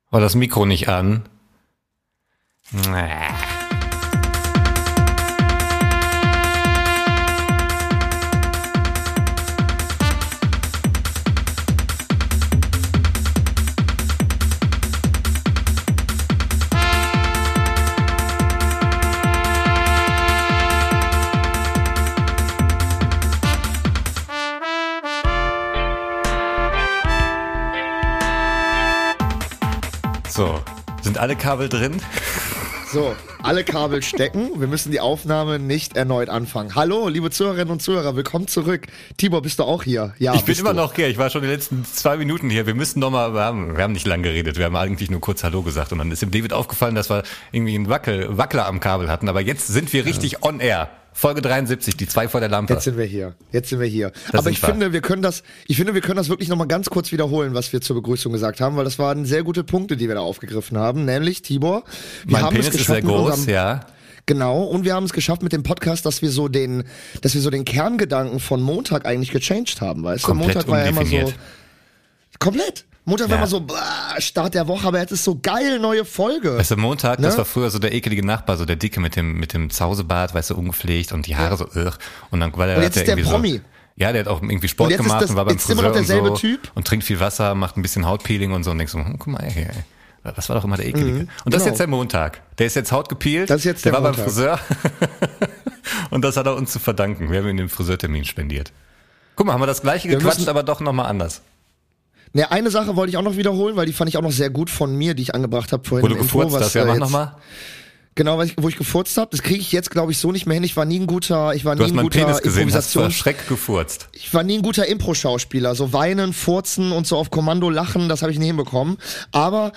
War das Mikro nicht an? So, sind alle Kabel drin? So, alle Kabel stecken. Wir müssen die Aufnahme nicht erneut anfangen. Hallo, liebe Zuhörerinnen und Zuhörer, willkommen zurück. Tibor, bist du auch hier? Ja, ich bin immer noch hier. Ich war schon die letzten 2 Minuten hier. Wir haben nicht lang geredet. Wir haben eigentlich nur kurz Hallo gesagt. Und dann ist dem David aufgefallen, dass wir irgendwie einen Wackler am Kabel hatten. Aber jetzt sind wir richtig on air. Folge 73, die 2 vor der Lampe. Jetzt sind wir hier. Aber ich finde, wir können das wirklich nochmal ganz kurz wiederholen, was wir zur Begrüßung gesagt haben, weil das waren sehr gute Punkte, die wir da aufgegriffen haben. Nämlich, Tibor, mein Penis ist sehr groß, ja. Genau, und wir haben es geschafft mit dem Podcast, dass wir so den Kerngedanken von Montag eigentlich gechanged haben, weißt du? Montag war ja immer so. Komplett. Montag war immer so, Start der Woche, aber jetzt ist so geil, neue Folge. Weißt du, Montag, ne? Das war früher so der ekelige Nachbar, so der Dicke mit dem Zausebart, weißt du, ungepflegt und die Haare so und dann war der, und jetzt ist der Promi. So, ja, der hat auch irgendwie Sport gemacht und war beim Friseur immer noch derselbe Typ und trinkt viel Wasser, macht ein bisschen Hautpeeling und so und denkst so, guck mal, ey. Das war doch immer der Ekelige. Und das ist jetzt der Montag. Der ist jetzt hautgepielt. Das ist jetzt der war Montag. Beim Friseur. Und das hat er uns zu verdanken. Wir haben ihm den Friseurtermin spendiert. Guck mal, haben wir das Gleiche gequatscht, aber doch nochmal anders. Ne, eine Sache wollte ich auch noch wiederholen, weil die fand ich auch noch sehr gut von mir, die ich angebracht habe vorhin. Wo du gefurzt hast, ja, mach nochmal. Genau, wo ich gefurzt habe, das kriege ich jetzt, glaube ich, so nicht mehr hin. Ich war nie ein guter Penis hast vor Schreck gefurzt. Ich war nie ein guter Impro-Schauspieler. So weinen, furzen und so auf Kommando lachen, das habe ich nie hinbekommen. Aber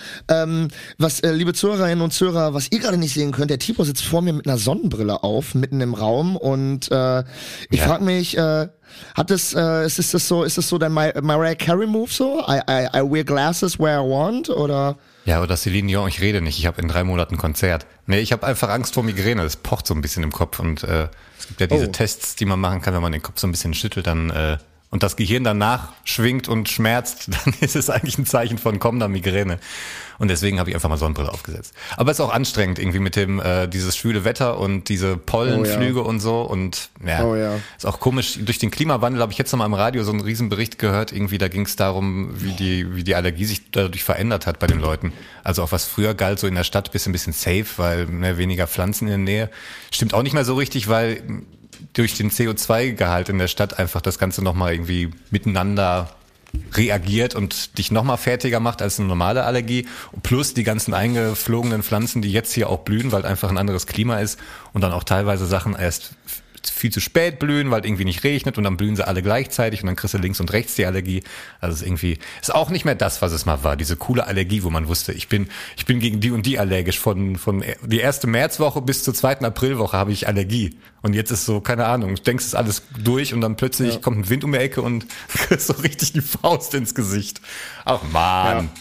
liebe Zuhörerinnen und Zuhörer, was ihr gerade nicht sehen könnt, der Tibor sitzt vor mir mit einer Sonnenbrille auf, mitten im Raum. Und ich frage mich, ist das so dein Mariah Carey Move so? I wear glasses where I want, oder? Ja, oder Celine Dion, ich rede nicht, ich habe in 3 Monaten Konzert. Nee, ich habe einfach Angst vor Migräne, das pocht so ein bisschen im Kopf und es gibt ja diese Tests, die man machen kann, wenn man den Kopf so ein bisschen schüttelt, dann und das Gehirn danach schwingt und schmerzt, dann ist es eigentlich ein Zeichen von kommender Migräne. Und deswegen habe ich einfach mal Sonnenbrille aufgesetzt. Aber es ist auch anstrengend irgendwie mit dem dieses schwüle Wetter und diese Pollenflüge und so. Und ist auch komisch. Durch den Klimawandel habe ich jetzt noch mal im Radio so einen Riesenbericht gehört. Irgendwie da ging es darum, wie die Allergie sich dadurch verändert hat bei den Leuten. Also auch was früher galt, so in der Stadt bist du ein bisschen safe, weil weniger Pflanzen in der Nähe. Stimmt auch nicht mehr so richtig, weil durch den CO2-Gehalt in der Stadt einfach das Ganze nochmal irgendwie miteinander reagiert und dich nochmal fertiger macht als eine normale Allergie. Plus die ganzen eingeflogenen Pflanzen, die jetzt hier auch blühen, weil einfach ein anderes Klima ist und dann auch teilweise Sachen erst viel zu spät blühen, weil irgendwie nicht regnet und dann blühen sie alle gleichzeitig und dann kriegst du links und rechts die Allergie. Also ist auch nicht mehr das, was es mal war. Diese coole Allergie, wo man wusste, ich bin gegen die und die allergisch. Von die erste Märzwoche bis zur 2. Aprilwoche habe ich Allergie. Und jetzt ist so, keine Ahnung, du denkst, es ist alles durch und dann plötzlich kommt ein Wind um die Ecke und kriegst so richtig die Faust ins Gesicht. Ach man. Ja.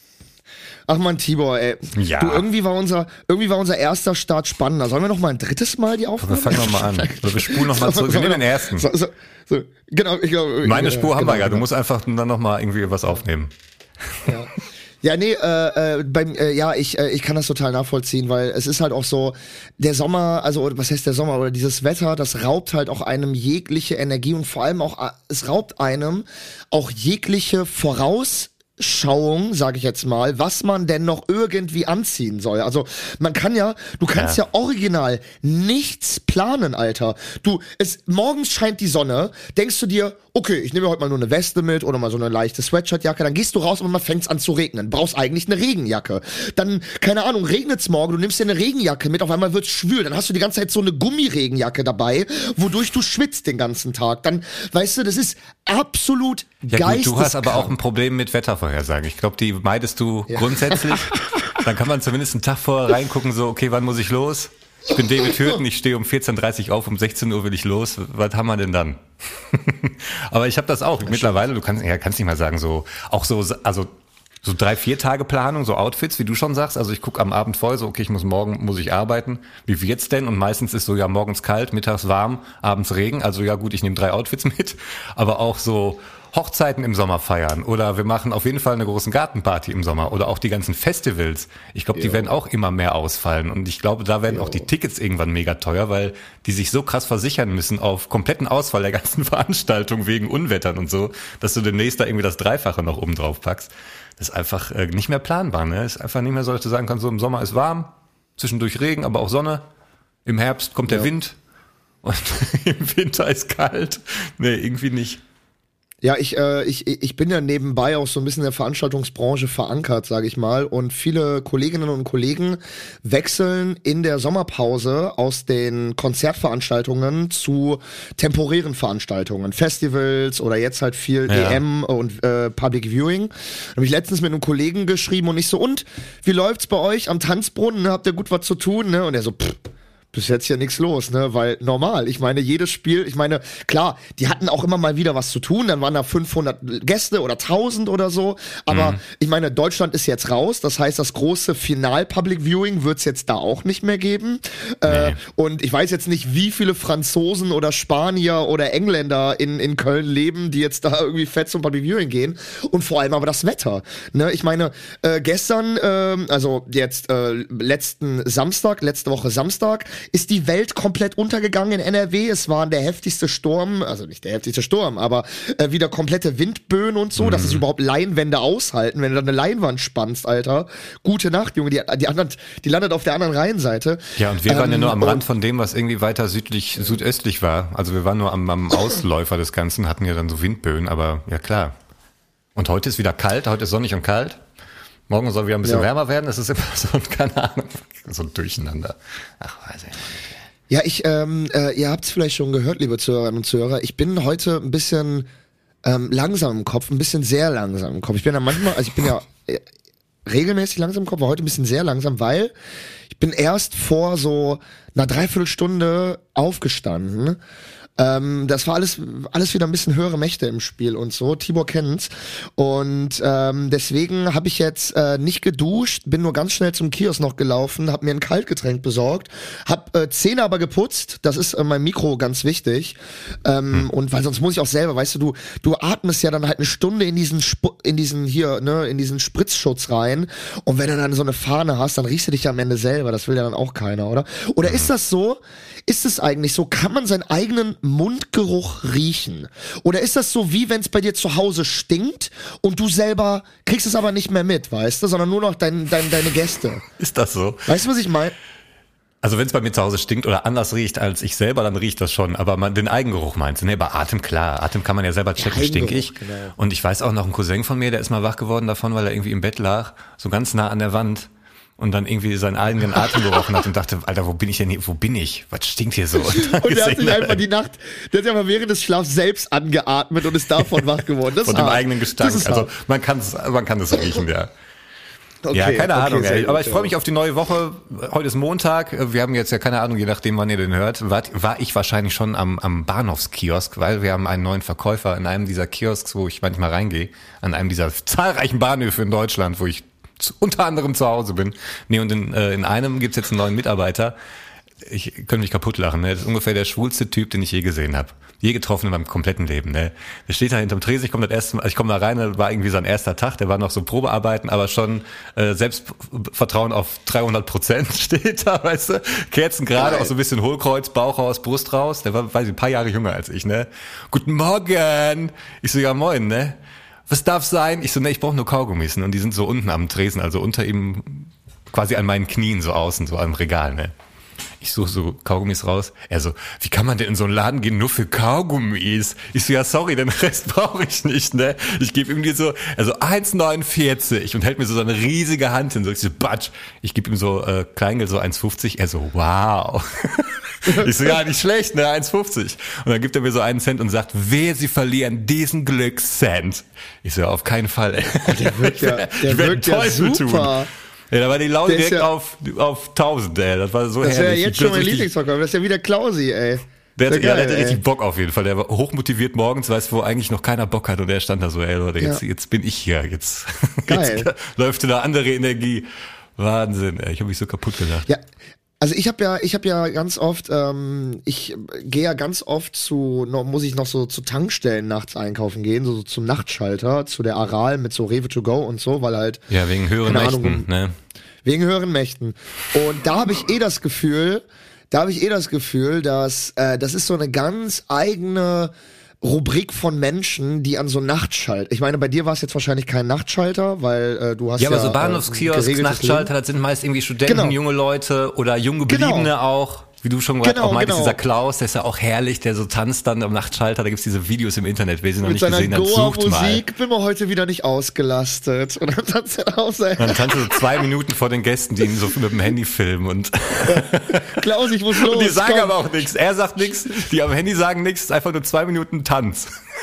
Ach man, Tibor, ey. Ja. Du, irgendwie war unser erster Start spannender. Sollen wir noch mal ein drittes Mal die Aufnahme? Wir fangen noch mal an. Wir spulen noch mal zurück. Wir nehmen den ersten. Genau, ich glaube. Meine Spur haben wir ja. Du musst einfach dann noch mal irgendwie was aufnehmen. Ja. Ja, nee, ich kann das total nachvollziehen, weil es ist halt auch so, der Sommer, also was heißt der Sommer, oder dieses Wetter, das raubt halt auch einem jegliche Energie und vor allem auch, es raubt einem auch jegliche Vorausschauung, sage ich jetzt mal, was man denn noch irgendwie anziehen soll. Also du kannst ja original nichts planen, Alter. Morgens scheint die Sonne, denkst du dir, okay, ich nehme heute mal nur eine Weste mit oder mal so eine leichte Sweatshirtjacke, dann gehst du raus und dann fängt's an zu regnen. Brauchst eigentlich eine Regenjacke. Dann, keine Ahnung, regnet's morgen, du nimmst dir eine Regenjacke mit, auf einmal wird's schwül, dann hast du die ganze Zeit so eine Gummiregenjacke dabei, wodurch du schwitzt den ganzen Tag. Dann, weißt du, das ist absolut geisteskrank. Du hast aber auch ein Problem mit Wettervorhersagen. Ich glaube, die meidest du grundsätzlich. Dann kann man zumindest einen Tag vorher reingucken, so, okay, wann muss ich los? Ich bin David Hürten, ich stehe um 14.30 Uhr auf, um 16 Uhr will ich los. Was haben wir denn dann? Aber ich habe das auch. Mittlerweile, du kannst nicht mal sagen, so 3-4 Tage Planung, so Outfits, wie du schon sagst. Also ich gucke am Abend vorher so, okay, morgen muss ich arbeiten. Wie wird's denn? Und meistens ist so, morgens kalt, mittags warm, abends Regen. Also ja gut, ich nehme 3 Outfits mit. Aber auch so, Hochzeiten im Sommer feiern oder wir machen auf jeden Fall eine große Gartenparty im Sommer oder auch die ganzen Festivals. Ich glaube, die werden auch immer mehr ausfallen und ich glaube, da werden auch die Tickets irgendwann mega teuer, weil die sich so krass versichern müssen auf kompletten Ausfall der ganzen Veranstaltung wegen Unwettern und so, dass du demnächst da irgendwie das Dreifache noch oben drauf packst. Das ist einfach nicht mehr planbar, ne? Ist einfach nicht mehr so, dass du sagen kannst, so im Sommer ist warm, zwischendurch Regen, aber auch Sonne. Im Herbst kommt der Wind und im Winter ist kalt. Nee, irgendwie nicht. Ja, ich bin ja nebenbei auch so ein bisschen in der Veranstaltungsbranche verankert, sage ich mal. Und viele Kolleginnen und Kollegen wechseln in der Sommerpause aus den Konzertveranstaltungen zu temporären Veranstaltungen, Festivals oder jetzt halt viel EM und Public Viewing. Da habe ich letztens mit einem Kollegen geschrieben und ich so, und, wie läuft's bei euch am Tanzbrunnen? Habt ihr gut was zu tun? Ne? Und er so, bis jetzt ja nichts los, ne, weil normal, ich meine, jedes Spiel, ich meine, klar, die hatten auch immer mal wieder was zu tun, dann waren da 500 Gäste oder 1000 oder so, aber ich meine, Deutschland ist jetzt raus, das heißt, das große Final-Public Viewing wird's jetzt da auch nicht mehr geben, und ich weiß jetzt nicht, wie viele Franzosen oder Spanier oder Engländer in Köln leben, die jetzt da irgendwie fett zum Public Viewing gehen, und vor allem aber das Wetter, ne, ich meine, gestern, also jetzt letzte Woche Samstag, ist die Welt komplett untergegangen in NRW. Es war der heftigste Sturm, also nicht der heftigste Sturm, aber wieder komplette Windböen und so, dass es überhaupt Leinwände aushalten, wenn du da eine Leinwand spannst, Alter. Gute Nacht, Junge, die landet auf der anderen Rheinseite. Ja, und wir waren ja nur am Rand von dem, was irgendwie weiter südöstlich war. Also wir waren nur am Ausläufer des Ganzen, hatten ja dann so Windböen, aber ja klar. Und heute ist wieder kalt, heute ist sonnig und kalt. Morgen soll wieder ein bisschen wärmer werden. Es ist immer so, keine Ahnung, so ein Durcheinander. Ach, weiß ich nicht. Ja, ihr habt's vielleicht schon gehört, liebe Zuhörerinnen und Zuhörer. Ich bin heute ein bisschen langsam im Kopf, ein bisschen sehr langsam im Kopf. Ich bin ja regelmäßig langsam im Kopf, aber heute ein bisschen sehr langsam, weil ich bin erst vor so einer Dreiviertelstunde aufgestanden. Das war alles wieder ein bisschen höhere Mächte im Spiel und so. Tibor kennt's. Und deswegen habe ich jetzt nicht geduscht, bin nur ganz schnell zum Kiosk noch gelaufen, habe mir ein Kaltgetränk besorgt, habe Zähne aber geputzt. Das ist mein Mikro ganz wichtig. Und weil sonst muss ich auch selber, weißt du atmest ja dann halt eine Stunde in diesen Spritzschutz rein. Und wenn du dann so eine Fahne hast, dann riechst du dich ja am Ende selber. Das will ja dann auch keiner, oder? Oder ist das so? Ist es eigentlich so? Kann man seinen eigenen Mundgeruch riechen? Oder ist das so, wie wenn es bei dir zu Hause stinkt und du selber kriegst es aber nicht mehr mit, weißt du, sondern nur noch deine Gäste? Ist das so? Weißt du, was ich meine? Also wenn es bei mir zu Hause stinkt oder anders riecht als ich selber, dann riecht das schon. Aber den Eigengeruch meinst du? Nee, bei Atem, klar. Atem kann man ja selber checken, stink ich. Genau. Und ich weiß auch noch, ein Cousin von mir, der ist mal wach geworden davon, weil er irgendwie im Bett lag, so ganz nah an der Wand. Und dann irgendwie seinen eigenen Atem gerochen hat und dachte, Alter, wo bin ich denn hier? Wo bin ich? Was stinkt hier so? Und der hat sich einfach der hat sich einfach während des Schlafs selbst angeatmet und ist davon wach geworden. Das von dem eigenen Gestank. Also man kann es riechen, ja. Okay, ja, keine Ahnung, ey. Aber ich freue mich auf die neue Woche. Heute ist Montag. Wir haben jetzt ja keine Ahnung, je nachdem, wann ihr den hört, war ich wahrscheinlich schon am Bahnhofskiosk, weil wir haben einen neuen Verkäufer in einem dieser Kiosks, wo ich manchmal reingehe, an einem dieser zahlreichen Bahnhöfe in Deutschland, wo ich unter anderem zu Hause bin. Nee, und in einem gibt's jetzt einen neuen Mitarbeiter. Ich könnte mich kaputt lachen, ne? Das ist ungefähr der schwulste Typ, den ich je gesehen habe. Je getroffen in meinem kompletten Leben, ne? Der steht da hinterm Tresen, ich komme da rein, das war irgendwie sein erster Tag, der war noch so Probearbeiten, aber schon Selbstvertrauen auf 300% steht da, weißt du? Kerzen gerade, auch so ein bisschen Hohlkreuz, Bauch raus, Brust raus. Der war, weiß ich, ein paar Jahre jünger als ich, ne? Guten Morgen! Ich so, ja moin, ne? Was darf sein? Ich so, ne, ich brauche nur Kaugummis. Und die sind so unten am Tresen, also unter ihm, quasi an meinen Knien, so außen, so am Regal, ne? Ich suche so Kaugummis raus. Er so, wie kann man denn in so einen Laden gehen, nur für Kaugummis? Ich so, ja sorry, den Rest brauche ich nicht, ne? Ich gebe ihm die so, also 1,49 und hält mir so seine riesige Hand hin. So, ich so, batsch. Ich gebe ihm so Kleingeld, so 1,50. Er so, wow. Ich so, ja, nicht schlecht, ne, 1,50. Und dann gibt er mir so 1 Cent und sagt, wehe, Sie verlieren diesen Glückscent. Ich so, auf keinen Fall, ey. Der wirkt ja super. Tun. Ja, da war die Laune direkt auf 1000, ey. Das war so herrlich. Das wäre jetzt schon mein Lieblingsverkäufer. Das ist ja wieder Klausi, ey. Der hatte richtig Bock auf jeden Fall. Der war hochmotiviert morgens, weißt du, wo eigentlich noch keiner Bock hat. Und der stand da so, ey Leute, jetzt bin ich hier. Jetzt läuft eine andere Energie. Wahnsinn, ey. Ich habe mich so kaputt gelacht. Ja. Also ich habe ja ganz oft, ich gehe ja ganz oft muss ich noch so zu Tankstellen nachts einkaufen gehen, so zum Nachtschalter, zu der Aral mit so Rewe to go und so, weil halt. Ja, wegen höheren Mächten, ne? Wegen höheren Mächten. Und da habe ich das Gefühl, dass das ist so eine ganz eigene Rubrik von Menschen, die an so Nachtschalter. Ich meine, bei dir war es jetzt wahrscheinlich kein Nachtschalter, weil du hast ja. Ja, aber so Bahnhofskiosk, Nachtschalter, das sind meist irgendwie Studenten, junge Leute oder jung gebliebene auch. Wie du schon gesagt auch meintest, dieser Klaus, der ist ja auch herrlich, der so tanzt dann am Nachtschalter, da gibt's diese Videos im Internet, wer sie noch nicht gesehen hat, sucht mal. Mit Musik bin mir heute wieder nicht ausgelastet. Und dann tanzt er auf sein. Dann tanzt er so 2 Minuten vor den Gästen, die ihn so mit dem Handy filmen und. Klaus, ich muss los. Und die sagen aber auch nichts. Er sagt nichts, die am Handy sagen nichts, ist einfach nur 2 Minuten Tanz.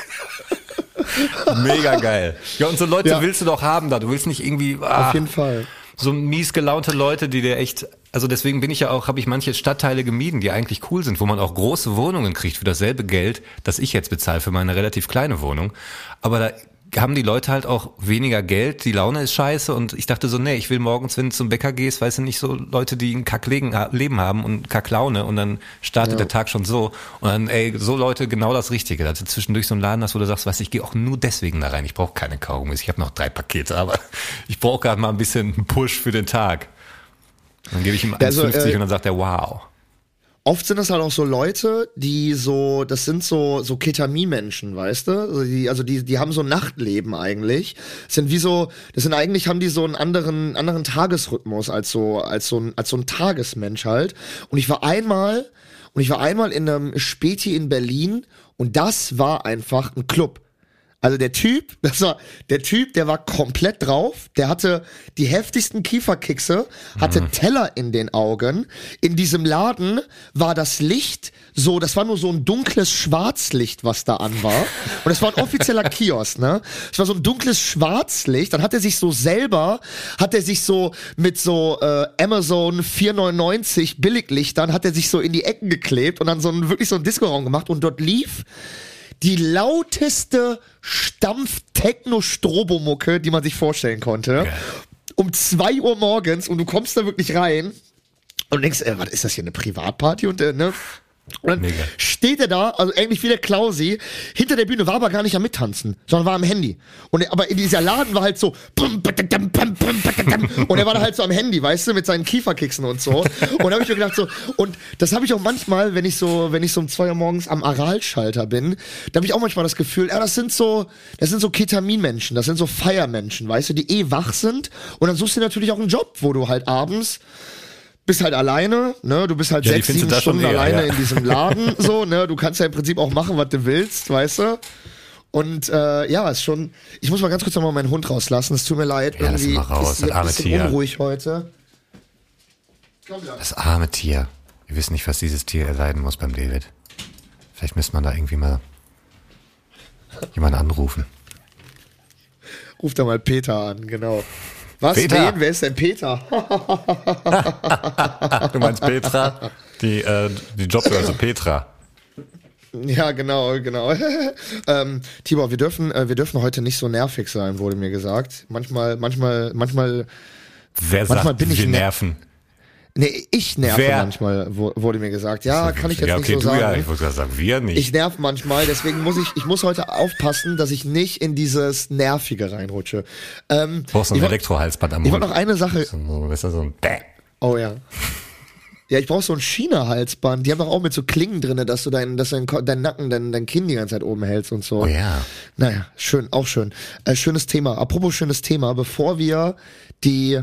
Mega geil. Ja, und so Leute willst du doch haben da. Du willst nicht irgendwie. Auf jeden Fall. So mies gelaunte Leute, die dir echt, also deswegen habe ich manche Stadtteile gemieden, die eigentlich cool sind, wo man auch große Wohnungen kriegt für dasselbe Geld, das ich jetzt bezahle für meine relativ kleine Wohnung. Aber da haben die Leute halt auch weniger Geld, die Laune ist scheiße und ich dachte so, nee, ich will morgens, wenn du zum Bäcker gehst, weißt du, nicht so Leute, die ein Kackleben haben und Kacklaune und dann startet der Tag schon so und dann, so Leute, genau das Richtige, dass du zwischendurch so einen Laden hast, wo du sagst, weißt du, ich gehe auch nur deswegen da rein, ich brauche keine Kaugummis, ich habe noch 3 Pakete, aber ich brauche gerade mal ein bisschen Push für den Tag. Dann gebe ich ihm 1,50 und dann sagt er, wow. Oft sind das halt auch so Leute, das sind so Ketamin-Menschen, weißt du? Also die haben so ein Nachtleben eigentlich. Haben die so einen anderen Tagesrhythmus als so ein Tagesmensch halt. Und ich war einmal in einem Späti in Berlin und das war einfach ein Club. Also der Typ, der war komplett drauf, der hatte die heftigsten Kieferkickse, hatte Teller in den Augen. In diesem Laden war das Licht so, das war nur so ein dunkles Schwarzlicht, was da an war. Und es war ein offizieller Kiosk, ne? Es war so ein dunkles Schwarzlicht, dann hat er sich so mit so Amazon 4,99 Billiglichtern, hat er sich so in die Ecken geklebt und dann wirklich so einen Disco-Raum gemacht und dort lief die lauteste Stampf-Techno-Strobomucke, die man sich vorstellen konnte. Okay. Um 2 Uhr morgens und du kommst da wirklich rein und denkst, was ist das hier, eine Privatparty? Und ne? Und dann steht er da, also ähnlich wie der Klausi, hinter der Bühne, war aber gar nicht am Mittanzen, sondern war am Handy. Aber in dieser Laden war halt so und er war da halt so am Handy, weißt du, mit seinen Kieferkicksen und so. Und da habe ich mir gedacht so, und das habe ich auch manchmal, wenn ich so um 2 Uhr morgens am Aralschalter bin, da habe ich auch manchmal das Gefühl, das sind so Ketaminmenschen, das sind so Feiermenschen, weißt du, die wach sind. Und dann suchst du natürlich auch einen Job, wo du halt abends bist halt alleine, ne? Du bist halt 6-7 Stunden alleine in diesem Laden, so, ne? Du kannst ja im Prinzip auch machen, was du willst, weißt du? Und ist schon. Ich muss mal ganz kurz nochmal meinen Hund rauslassen. Es tut mir leid, ja, irgendwie lass mal raus, ist ein bisschen unruhig heute. Das arme Tier. Wir wissen nicht, was dieses Tier erleiden muss beim David. Vielleicht müsste man da irgendwie mal jemanden anrufen. Ruf da mal Peter an, genau. Was? Peter. Wer ist denn Peter? Du meinst Petra? Die Jobbörse Petra. Ja, genau. Tibor, wir dürfen heute nicht so nervig sein, wurde mir gesagt. Manchmal Wer sagt, bin ich nerven? Nee, ich nerve manchmal, wurde mir gesagt. Ja, kann ich jetzt nicht so sagen. Ja, ich würde sagen, wir nicht. Ich nerv manchmal, deswegen muss heute aufpassen, dass ich nicht in dieses Nervige reinrutsche. Du brauchst so ein Elektrohalsband am Mund. Ich wollte noch eine Sache. So ein Oh ja. Ja, ich brauche so ein China-Halsband. Die haben doch auch mit so Klingen drinne, dass du deinen Nacken, dein Kinn die ganze Zeit oben hältst und so. Oh ja. Naja, schön, auch schön. Schönes Thema. Apropos schönes Thema, bevor wir die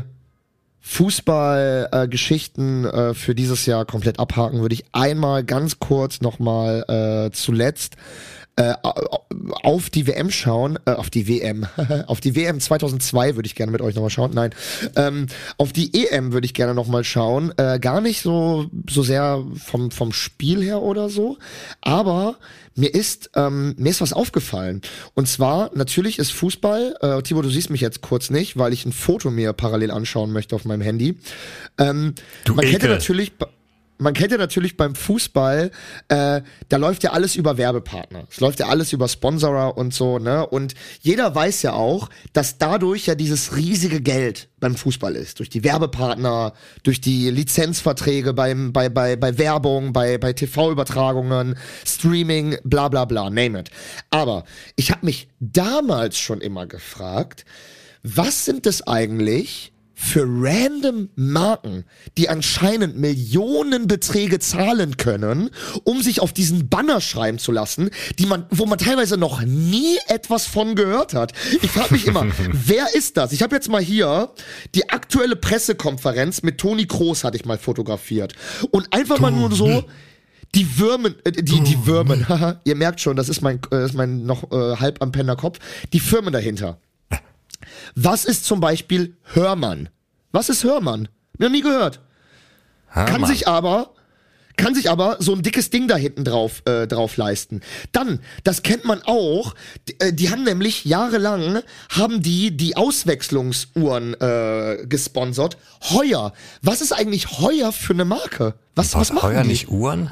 Fußballgeschichten für dieses Jahr komplett abhaken, würde ich einmal ganz kurz nochmal zuletzt auf die WM schauen, auf die WM 2002 würde ich gerne mit euch nochmal schauen, nein, auf die EM würde ich gerne nochmal schauen, gar nicht so sehr vom Spiel her oder so, aber mir ist was aufgefallen. Und zwar, natürlich ist Fußball, Tibor, du siehst mich jetzt kurz nicht, weil ich ein Foto mir parallel anschauen möchte auf meinem Handy. Man kennt ja natürlich, man kennt ja natürlich beim Fußball, da läuft ja alles über Werbepartner. Es läuft ja alles über Sponsorer und so, ne? Und jeder weiß ja auch, dass dadurch ja dieses riesige Geld beim Fußball ist. Durch die Werbepartner, durch die Lizenzverträge bei Werbung, bei TV-Übertragungen, Streaming, bla bla bla, name it. Aber ich habe mich damals schon immer gefragt, was sind das eigentlich für random Marken, die anscheinend Millionenbeträge zahlen können, um sich auf diesen Banner schreiben zu lassen, wo man teilweise noch nie etwas von gehört hat. Ich frage mich immer, wer ist das? Ich habe jetzt mal hier die aktuelle Pressekonferenz mit Toni Kroos hatte ich mal fotografiert. Und einfach mal nur so die Würmen, die Würmen, haha, ihr merkt schon, das ist mein noch halb am Penner Kopf, die Firmen dahinter. Was ist zum Beispiel Hörmann? Was ist Hörmann? Noch nie gehört. Kann sich aber so ein dickes Ding da hinten drauf leisten. Dann, das kennt man auch, die haben nämlich jahrelang, haben die Auswechslungsuhren gesponsert. Heuer. Was ist eigentlich Heuer für eine Marke? Was machen Heuer die? nicht Uhren?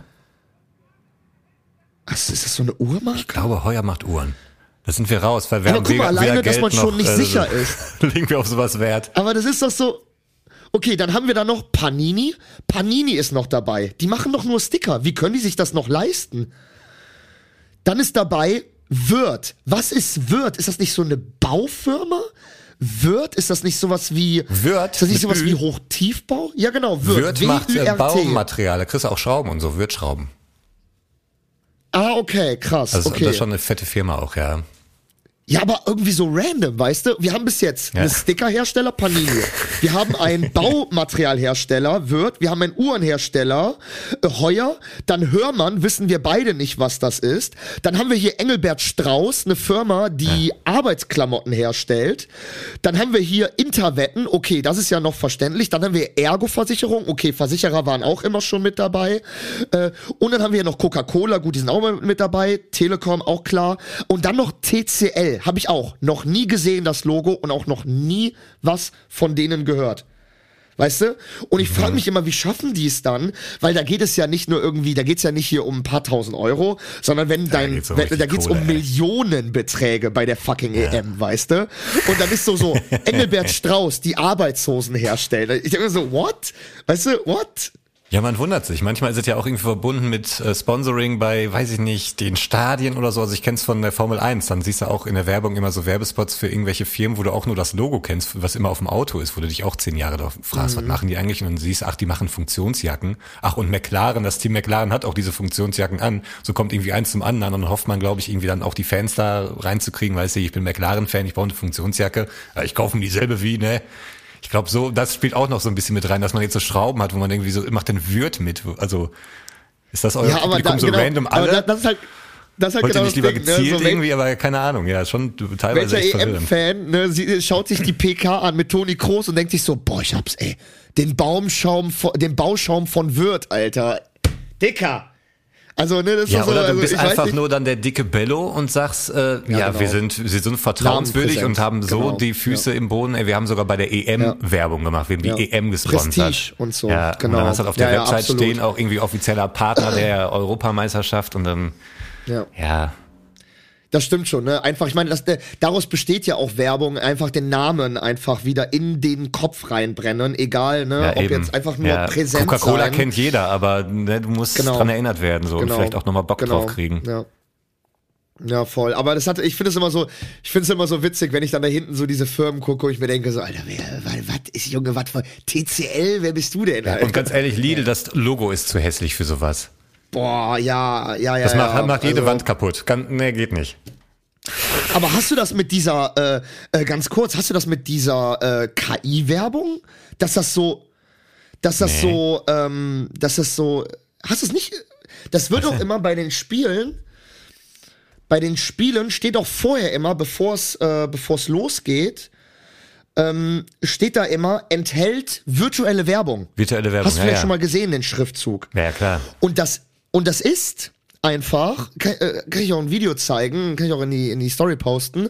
Ist das so eine Uhrmarke? Ich glaube, Heuer macht Uhren. Da sind wir raus, weil wir aber haben guck mal, alleine, dass man schon nicht sicher ist. Legen wir auf sowas Wert. Aber das ist doch so. Okay, dann haben wir da noch Panini. Panini ist noch dabei. Die machen doch nur Sticker. Wie können die sich das noch leisten? Dann ist dabei Wirth. Was ist Wirth? Ist das nicht so eine Baufirma? Wirth? Ist das nicht sowas wie... Wirth? Ist das nicht sowas wie Hochtiefbau? Ja, genau. Wirth macht Baumaterial. Da kriegst du auch Schrauben und so. Wirth-Schrauben. Ah, okay, krass. Also okay. Das ist schon eine fette Firma auch, ja. Ja, aber irgendwie so random, weißt du? Wir haben bis jetzt einen Stickerhersteller, Panini. Wir haben einen Baumaterialhersteller, Wirth. Wir haben einen Uhrenhersteller, Heuer. Dann Hörmann, wissen wir beide nicht, was das ist. Dann haben wir hier Engelbert Strauß, eine Firma, die Arbeitsklamotten herstellt. Dann haben wir hier Interwetten, okay, das ist ja noch verständlich. Dann haben wir Ergo-Versicherung, okay, Versicherer waren auch immer schon mit dabei. Und dann haben wir hier noch Coca-Cola, gut, die sind auch mit dabei. Telekom, auch klar. Und dann noch TCL. Habe ich auch noch nie gesehen, das Logo, und auch noch nie was von denen gehört. Weißt du? Und ich frage mich immer, wie schaffen die es dann? Weil da geht es ja nicht nur irgendwie, da geht es ja nicht hier um ein paar tausend Euro, sondern da geht's um Millionenbeträge bei der fucking EM, weißt du? Und dann ist so Engelbert Strauß, die Arbeitshosen herstellen. Ich denke mir so, what? Weißt du, what? Ja, man wundert sich. Manchmal ist es ja auch irgendwie verbunden mit Sponsoring bei, weiß ich nicht, den Stadien oder so. Also ich kenn's von der Formel 1. Dann siehst du auch in der Werbung immer so Werbespots für irgendwelche Firmen, wo du auch nur das Logo kennst, was immer auf dem Auto ist, wo du dich auch 10 Jahre drauf fragst, was machen die eigentlich? Und dann siehst, ach, die machen Funktionsjacken. Ach, und McLaren, das Team McLaren hat auch diese Funktionsjacken an. So kommt irgendwie eins zum anderen und dann hofft man, glaube ich, irgendwie dann auch die Fans da reinzukriegen. Weißt du, ich bin McLaren-Fan, ich brauche eine Funktionsjacke. Ja, ich kaufe mir dieselbe wie, ne? Ich glaube, so, das spielt auch noch so ein bisschen mit rein, dass man jetzt so Schrauben hat, wo man irgendwie so, macht denn Wirth mit? Also, ist das euer Publikum so random alle? Aber das ist halt wollt genau ihr nicht lieber das Ding, gezielt ne? So irgendwie, aber keine Ahnung, ja, schon teilweise echt verwirrend. Welcher EM-Fan, ne, schaut sich die PK an mit Toni Kroos und denkt sich so, boah, ich hab's, ey, den Bauschaum von Wirth, Alter. Dicker. Also, ne, das ja, ist so, oder du also, bist einfach nur dann der dicke Bello und sagst, genau. Sie sind vertrauenswürdig und haben so die Füße im Boden. Ey, wir haben sogar bei der EM Werbung gemacht, wir haben die EM gesponsert. Prestige und so, ja, genau. Und dann hast du halt auf der Website stehen auch irgendwie offizieller Partner der Europameisterschaft und dann, ja. Das stimmt schon, ne? Einfach, ich meine, daraus besteht ja auch Werbung, einfach den Namen einfach wieder in den Kopf reinbrennen, egal, ne? Ja, ob eben. Jetzt einfach nur präsent Coca-Cola sein. kennt jeder, aber ne, du musst dran erinnert werden so und vielleicht auch nochmal Bock drauf kriegen. Ja. Ja, voll. Aber ich finde es immer so witzig, wenn ich dann da hinten so diese Firmen gucke und ich mir denke so, Alter, was ist, Junge, was für TCL, wer bist du denn? Ja, und ganz ehrlich, Lidl, das Logo ist zu hässlich für sowas. Boah, ja. Das macht jede Wand kaputt. Nee, geht nicht. Aber hast du das mit dieser, ganz kurz, hast du das mit dieser KI-Werbung? Dass das so, hast du es nicht, das wird doch immer bei den Spielen steht doch vorher immer, bevor es losgeht, steht da immer, enthält virtuelle Werbung. Virtuelle Werbung, hast du ja schon mal gesehen, den Schriftzug. Ja, klar. Und das ist einfach, kann ich auch ein Video zeigen, kann ich auch in die Story posten.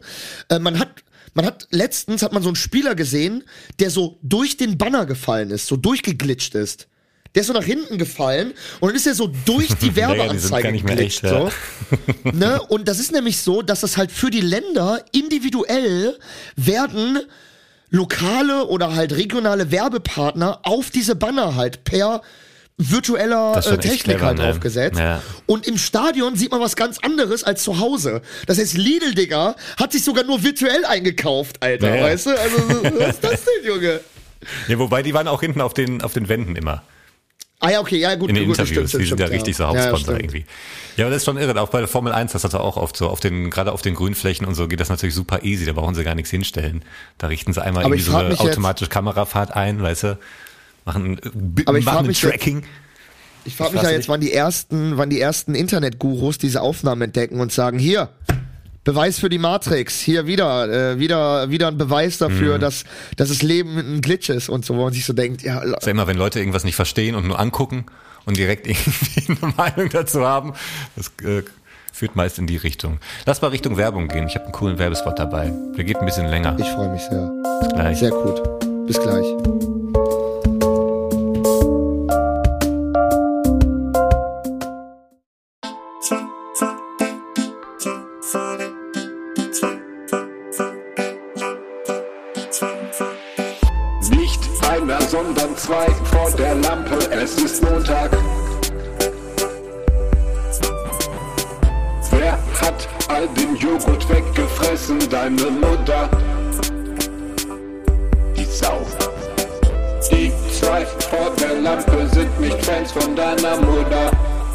Letztens hat man so einen Spieler gesehen, der so durch den Banner gefallen ist, so durchgeglitscht ist. Der ist so nach hinten gefallen und dann ist er so durch die Werbeanzeige geglitscht. So. Ne? Und das ist nämlich so, dass das halt für die Länder individuell werden lokale oder halt regionale Werbepartner auf diese Banner halt per virtueller Technik clever, halt aufgesetzt. Ja. Und im Stadion sieht man was ganz anderes als zu Hause. Das heißt, Lidl, Digga, hat sich sogar nur virtuell eingekauft, Alter, ja. Weißt du? Also, was ist das denn, Junge? Ja, wobei, die waren auch hinten auf den Wänden immer. Ah ja, okay, ja gut. In den gut, Interviews, die sind ja richtig so Hauptsponsor ja, irgendwie. Ja, aber das ist schon irre. Auch bei der Formel 1, das hat er auch oft so, gerade auf den Grünflächen und so geht das natürlich super easy, da brauchen sie gar nichts hinstellen. Da richten sie einmal irgendwie so eine automatische Kamerafahrt ein, weißt du, machen ein Tracking. Ich frage mich ja jetzt, wann die ersten Internet-Gurus diese Aufnahmen entdecken und sagen, hier, Beweis für die Matrix, hier wieder ein Beweis dafür, dass das Leben ein Glitch ist und so, wo man sich so denkt, ja. Das ist ja immer, wenn Leute irgendwas nicht verstehen und nur angucken und direkt irgendwie eine Meinung dazu haben, das führt meist in die Richtung. Lass mal Richtung Werbung gehen, ich habe einen coolen Werbespot dabei. Der geht ein bisschen länger. Ich freue mich sehr. Bis gleich. Sehr gut. Bis gleich. Sondern zwei vor der Lampe, es ist Montag. Wer hat all den Joghurt weggefressen? Deine Mutter. Die Sau. Die zwei vor der Lampe sind nicht Fans von deiner Mutter.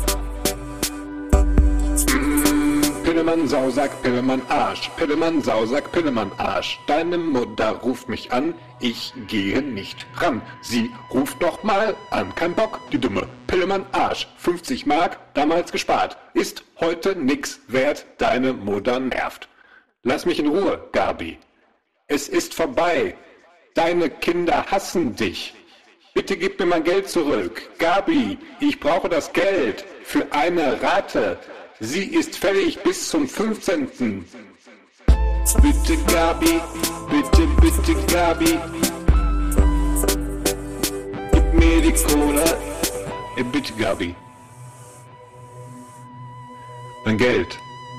Pillemann, Sausack, Pillemann, Arsch. Pillemann, Sausack, Pillemann, Arsch. Deine Mutter ruft mich an, ich gehe nicht ran. Sie ruft doch mal an, kein Bock, die dumme. Pillemann, Arsch, 50 Mark, damals gespart. Ist heute nix wert, deine Mutter nervt. Lass mich in Ruhe, Gabi. Es ist vorbei. Deine Kinder hassen dich. Bitte gib mir mein Geld zurück. Gabi, ich brauche das Geld für eine Rate. Sie ist fällig bis zum 15. Bitte Gabi, bitte Gabi. Gib mir die Kohle. Bitte Gabi. Mein Geld.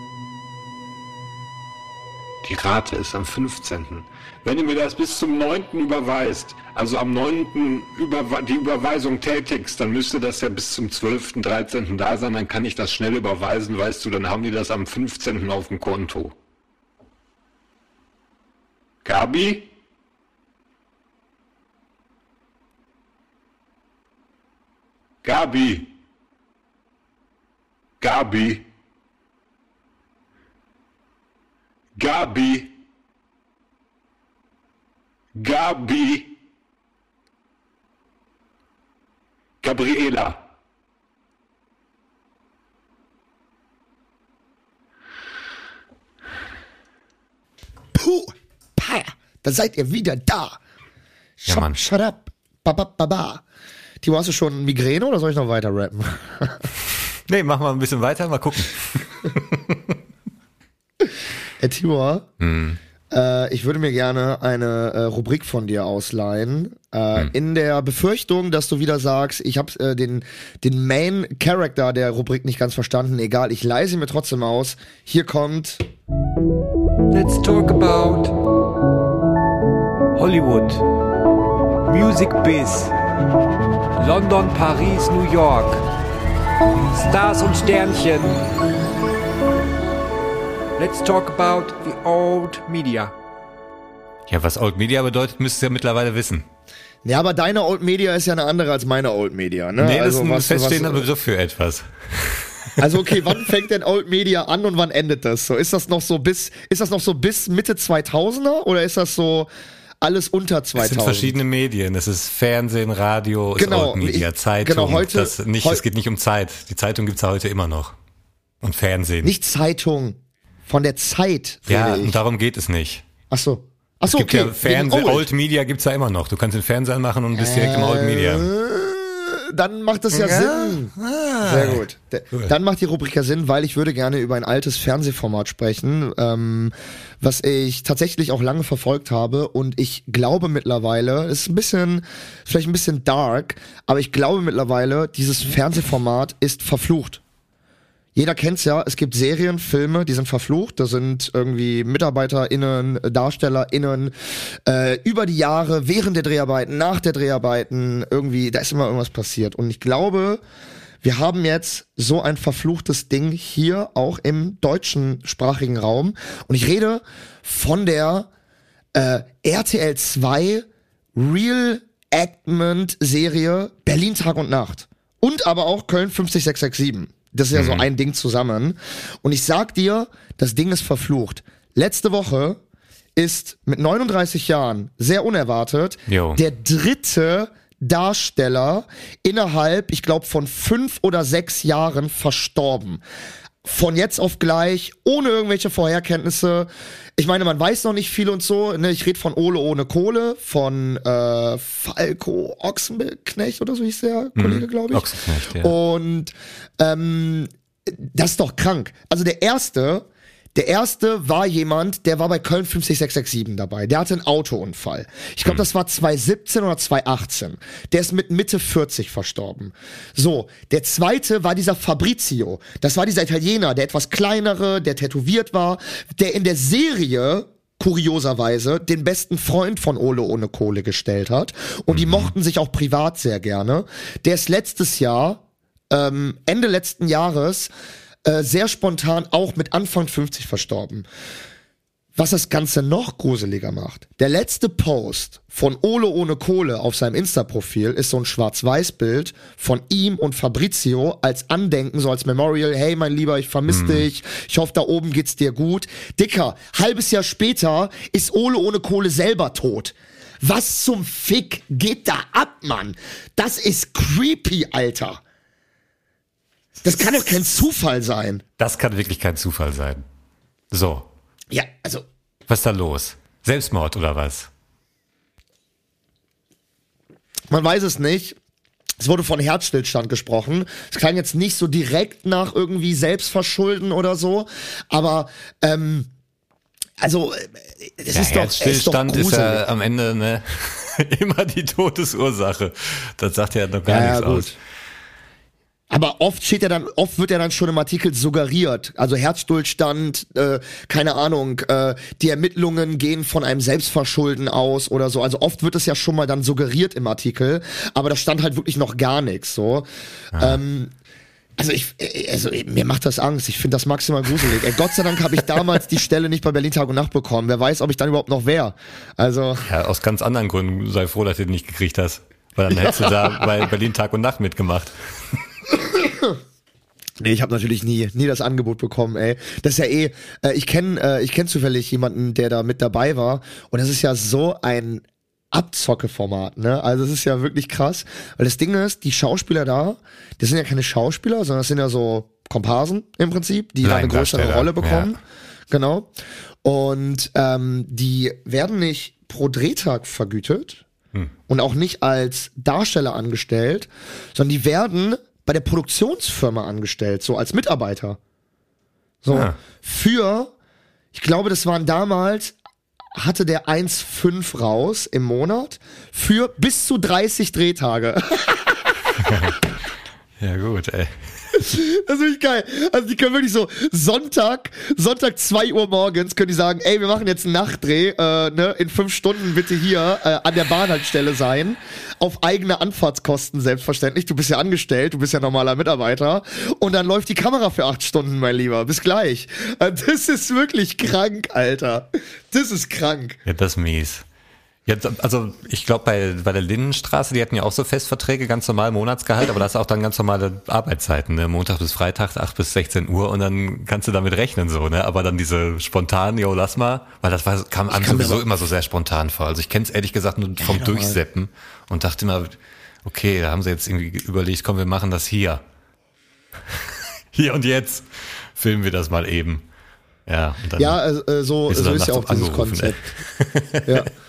Die Rate ist am 15. Wenn du mir das bis zum 9. überweist, also am 9. die Überweisung tätigst, dann müsste das ja bis zum 12., 13. da sein, dann kann ich das schnell überweisen, weißt du, dann haben die das am 15. auf dem Konto. Gabi? Gabi? Gabi? Gabi? Gabi? Gabriela? Puh, da seid ihr wieder da. Ja, Mann. Shut up. Ba. Timo, hast du schon Migräne oder soll ich noch weiter rappen? Nee, mach mal ein bisschen weiter, mal gucken. Timo, ich würde mir gerne eine Rubrik von dir ausleihen. In der Befürchtung, dass du wieder sagst, ich habe den Main Character der Rubrik nicht ganz verstanden. Egal, ich leihe sie mir trotzdem aus. Hier kommt Let's talk about Hollywood, Music Biz, London, Paris, New York, Stars und Sternchen. Let's talk about the old media. Ja, was Old Media bedeutet, müsstest du ja mittlerweile wissen. Ja, aber deine Old Media ist ja eine andere als meine Old Media, ne? Nee, das ist ein feststehender Begriff für etwas. Also okay, wann fängt denn Old Media an und wann endet das? So, ist das noch so bis Mitte 2000er oder ist das so alles unter 2000? Es sind verschiedene Medien. Es ist Fernsehen, Radio, genau, Old Media, Zeitung. Genau, heute, es geht nicht um Zeit. Die Zeitung gibt's ja heute immer noch. Und Fernsehen. Nicht Zeitung, von der Zeit. Ja, und darum geht es nicht. Ach so, es gibt okay. Ja Fernsehen, Old Media gibt's ja immer noch. Du kannst den Fernseher machen und bist direkt im Old Media. dann macht es ja Sinn. Sehr gut. Dann macht die Rubrik ja Sinn, weil ich würde gerne über ein altes Fernsehformat sprechen, was ich tatsächlich auch lange verfolgt habe und ich glaube mittlerweile, ist vielleicht ein bisschen dark, aber ich glaube mittlerweile, dieses Fernsehformat ist verflucht. Jeder kennt's ja, es gibt Serien, Filme, die sind verflucht, da sind irgendwie MitarbeiterInnen, DarstellerInnen, über die Jahre, während der Dreharbeiten, nach der Dreharbeiten, irgendwie, da ist immer irgendwas passiert. Und ich glaube, wir haben jetzt so ein verfluchtes Ding hier auch im deutschen sprachigen Raum. Und ich rede von der RTL 2 Real-Actment-Serie Berlin Tag und Nacht. Und aber auch Köln 50667. Das ist ja so ein Ding zusammen. Und ich sag dir, das Ding ist verflucht. Letzte Woche ist mit 39 Jahren, sehr unerwartet, der dritte Darsteller innerhalb, ich glaube, von 5 oder 6 Jahren verstorben. Von jetzt auf gleich, ohne irgendwelche Vorherkenntnisse. Ich meine, man weiß noch nicht viel und so. Ne? Ich rede von Ole ohne Kohle, von Falco Ochsenknecht oder so hieß der Kollege, glaube ich. Ochsenknecht, ja. Und das ist doch krank. Also der erste war jemand, der war bei Köln 50667 dabei. Der hatte einen Autounfall. Ich glaube, das war 2017 oder 2018. Der ist mit Mitte 40 verstorben. So, der zweite war dieser Fabrizio. Das war dieser Italiener, der etwas kleinere, der tätowiert war, der in der Serie kurioserweise den besten Freund von Ole ohne Kohle gestellt hat. Und die mochten sich auch privat sehr gerne. Der ist letztes Jahr, Ende letzten Jahres, sehr spontan auch mit Anfang 50 verstorben. Was das Ganze noch gruseliger macht, der letzte Post von Ole ohne Kohle auf seinem Insta-Profil ist so ein Schwarz-Weiß-Bild von ihm und Fabrizio als Andenken, so als Memorial, hey mein Lieber, ich vermisse dich, ich hoffe da oben geht's dir gut. Dicker, halbes Jahr später ist Ole ohne Kohle selber tot. Was zum Fick geht da ab, Mann? Das ist creepy, Alter. Das kann doch kein Zufall sein. Das kann wirklich kein Zufall sein. So. Ja, also. Was ist da los? Selbstmord oder was? Man weiß es nicht. Es wurde von Herzstillstand gesprochen. Es klang jetzt nicht so direkt nach irgendwie Selbstverschulden oder so. Aber, also, das ja, ist doch Herzstillstand ist ja am Ende ne, immer die Todesursache. Das sagt ja noch gar nichts aus. Aber oft wird ja dann schon im Artikel suggeriert, also Herzstillstand, keine Ahnung, die Ermittlungen gehen von einem Selbstverschulden aus oder so. Also oft wird es ja schon mal dann suggeriert im Artikel, aber da stand halt wirklich noch gar nichts. So. Ja. Also mir macht das Angst. Ich finde das maximal gruselig. Gott sei Dank habe ich damals die Stelle nicht bei Berlin Tag und Nacht bekommen. Wer weiß, ob ich dann überhaupt noch wäre. Also ja, aus ganz anderen Gründen sei froh, dass du den nicht gekriegt hast, weil dann hättest du da bei Berlin Tag und Nacht mitgemacht. Nee, ich habe natürlich nie das Angebot bekommen, ey. Das ist ja ich kenn zufällig jemanden, der da mit dabei war und das ist ja so ein Abzocke-Format, ne? Also es ist ja wirklich krass, weil das Ding ist, die Schauspieler da, das sind ja keine Schauspieler, sondern das sind ja so Komparsen im Prinzip, die da eine größere Rolle bekommen. Ja. Genau. Und die werden nicht pro Drehtag vergütet und auch nicht als Darsteller angestellt, sondern die werden bei der Produktionsfirma angestellt, so als Mitarbeiter. So, ich glaube, das waren damals, hatte der 1,5 raus im Monat für bis zu 30 Drehtage. Ja gut, ey. Das ist wirklich geil. Also die können wirklich so Sonntag 2 Uhr morgens können die sagen, ey, wir machen jetzt einen Nachtdreh, ne, in 5 Stunden bitte hier an der Bahnhaltestelle sein. Auf eigene Anfahrtskosten selbstverständlich. Du bist ja angestellt, du bist ja normaler Mitarbeiter. Und dann läuft die Kamera für 8 Stunden, mein Lieber. Bis gleich. Das ist wirklich krank, Alter. Das ist krank. Ja, das ist mies. Ja, also ich glaube bei der Lindenstraße, die hatten ja auch so Festverträge, ganz normal Monatsgehalt, aber das ist auch dann ganz normale Arbeitszeiten, ne? Montag bis Freitag, 8 bis 16 Uhr und dann kannst du damit rechnen so, ne? Aber dann diese spontan, jo, lass mal, weil das kam einem sowieso immer so sehr spontan vor. Also ich kenne es ehrlich gesagt nur vom Durchseppen und dachte immer, okay, da haben sie jetzt irgendwie überlegt, komm, wir machen das hier. Hier und jetzt filmen wir das mal eben. Ja, und dann so ist ja auch dieses Konzept. Ja.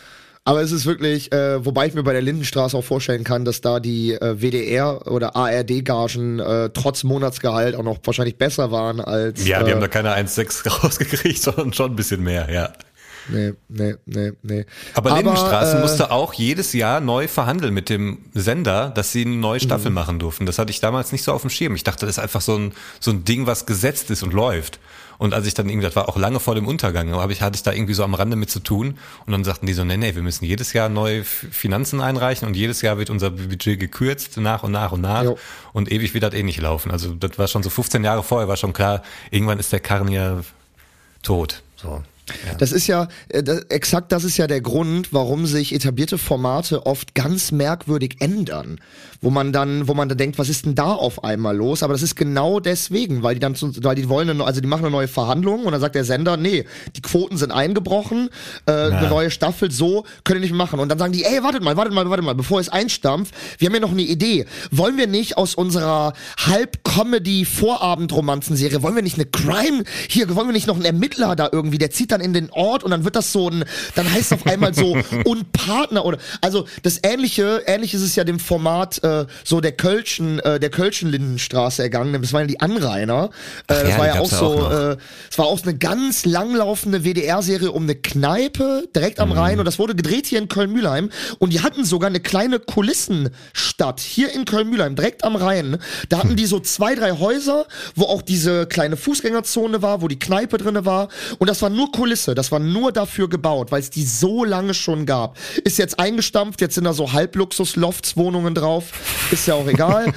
Aber es ist wirklich, wobei ich mir bei der Lindenstraße auch vorstellen kann, dass da die WDR oder ARD-Gagen trotz Monatsgehalt auch noch wahrscheinlich besser waren als... Ja, die haben da keine 1,6 rausgekriegt, sondern schon ein bisschen mehr, ja. Nee. Aber Lindenstraße musste auch jedes Jahr neu verhandeln mit dem Sender, dass sie eine neue Staffel machen durften. Das hatte ich damals nicht so auf dem Schirm. Ich dachte, das ist einfach so ein Ding, was gesetzt ist und läuft. Und als ich dann irgendwie, das war auch lange vor dem Untergang, hatte ich da irgendwie so am Rande mit zu tun. Und dann sagten die so, nee, wir müssen jedes Jahr neue Finanzen einreichen und jedes Jahr wird unser Budget gekürzt nach und nach und nach. Jo. Und ewig wird das eh nicht laufen. Also das war schon so 15 Jahre vorher, war schon klar, irgendwann ist der Karren ja tot. So. Ja. Das ist ja, exakt das ist ja der Grund, warum sich etablierte Formate oft ganz merkwürdig ändern. Wo man dann denkt, was ist denn da auf einmal los? Aber das ist genau deswegen, weil die wollen, also die machen eine neue Verhandlung und dann sagt der Sender, nee, die Quoten sind eingebrochen, eine neue Staffel, so, könnt ihr nicht machen. Und dann sagen die, ey, wartet mal, bevor es einstampft, wir haben ja noch eine Idee. Wollen wir nicht aus unserer Halb-Comedy-Vorabendromanzenserie, wollen wir nicht wollen wir nicht noch einen Ermittler da irgendwie, der zieht dann in den Ort und dann wird das dann heißt es auf einmal so, und Partner oder, also das Ähnlich ist es ja dem Format so der Kölschen Lindenstraße ergangen, das waren ja die Anrainer, das war ja auch so, es war auch eine ganz langlaufende WDR-Serie um eine Kneipe direkt am Rhein und das wurde gedreht hier in Köln-Mühlheim und die hatten sogar eine kleine Kulissenstadt hier in Köln-Mühlheim, direkt am Rhein, da hatten die so 2, 3 Häuser, wo auch diese kleine Fußgängerzone war, wo die Kneipe drinne war und das war nur Kulisse, das war nur dafür gebaut, weil es die so lange schon gab. Ist jetzt eingestampft, jetzt sind da so Halbluxus-Loftswohnungen drauf, ist ja auch egal.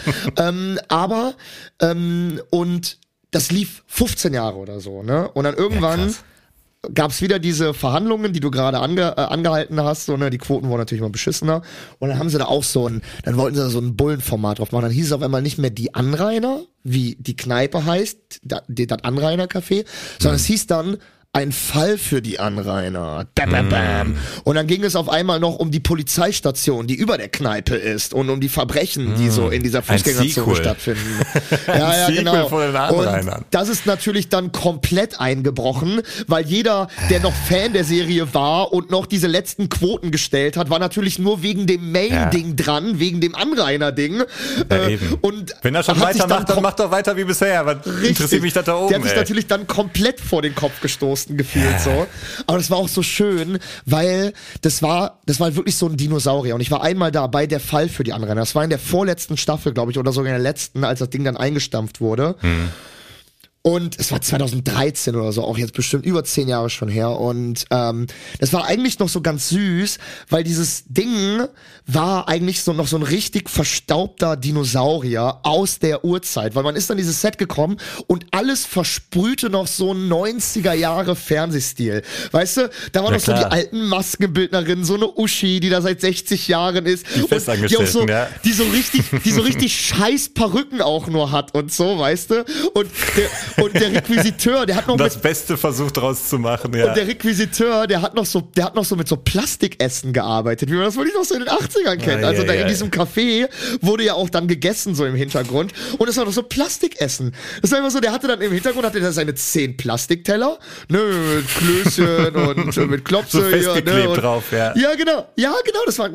Und das lief 15 Jahre oder so, ne? Und dann irgendwann gab's wieder diese Verhandlungen, die du gerade angehalten hast, so, ne? Die Quoten wurden natürlich mal beschissener. Und dann haben sie da auch dann wollten sie da so ein Bullenformat drauf machen. Dann hieß es auf einmal nicht mehr die Anrainer, wie die Kneipe heißt, das Anrainer-Café, sondern es hieß dann ein Fall für die Anrainer. Bam. Und dann ging es auf einmal noch um die Polizeistation, die über der Kneipe ist und um die Verbrechen, die so in dieser Fußgängerzone stattfinden. Ja, genau. Von den Anrainern. Und das ist natürlich dann komplett eingebrochen, weil jeder, der noch Fan der Serie war und noch diese letzten Quoten gestellt hat, war natürlich nur wegen dem Main-Ding dran, wegen dem Anrainer-Ding. Und wenn er schon weitermacht, dann macht doch weiter wie bisher. Was interessiert mich das da oben? Der hat sich natürlich dann komplett vor den Kopf gestoßen gefühlt so. Aber das war auch so schön, weil das war wirklich so ein Dinosaurier. Und ich war einmal da bei der Fall für die Anrainer. Das war in der vorletzten Staffel, glaube ich, oder sogar in der letzten, als das Ding dann eingestampft wurde. Und es war 2013 oder so, auch jetzt bestimmt über 10 Jahre schon her. Und das war eigentlich noch so ganz süß, weil dieses Ding war eigentlich noch so ein richtig verstaubter Dinosaurier aus der Urzeit. Weil man ist dann in dieses Set gekommen und alles versprühte noch so ein 90er Jahre Fernsehstil. Weißt du, da waren noch so die alten Maskenbildnerinnen, so eine Uschi, die da seit 60 Jahren ist. Die auch so, die so richtig scheiß Perücken auch nur hat und so, weißt du? Und der Requisiteur, der hat noch das Beste versucht draus zu machen, ja. Und der Requisiteur, der hat noch so mit so Plastikessen gearbeitet, wie man das wirklich noch so in den 80ern kennt. Also da in diesem Café wurde ja auch dann gegessen, so im Hintergrund. Und es war noch so Plastikessen. Das war immer so, der hatte dann im Hintergrund seine 10 Plastikteller, ne, mit Klößchen und mit Klopse. So festgeklebt drauf, ja. Ja, genau. Das waren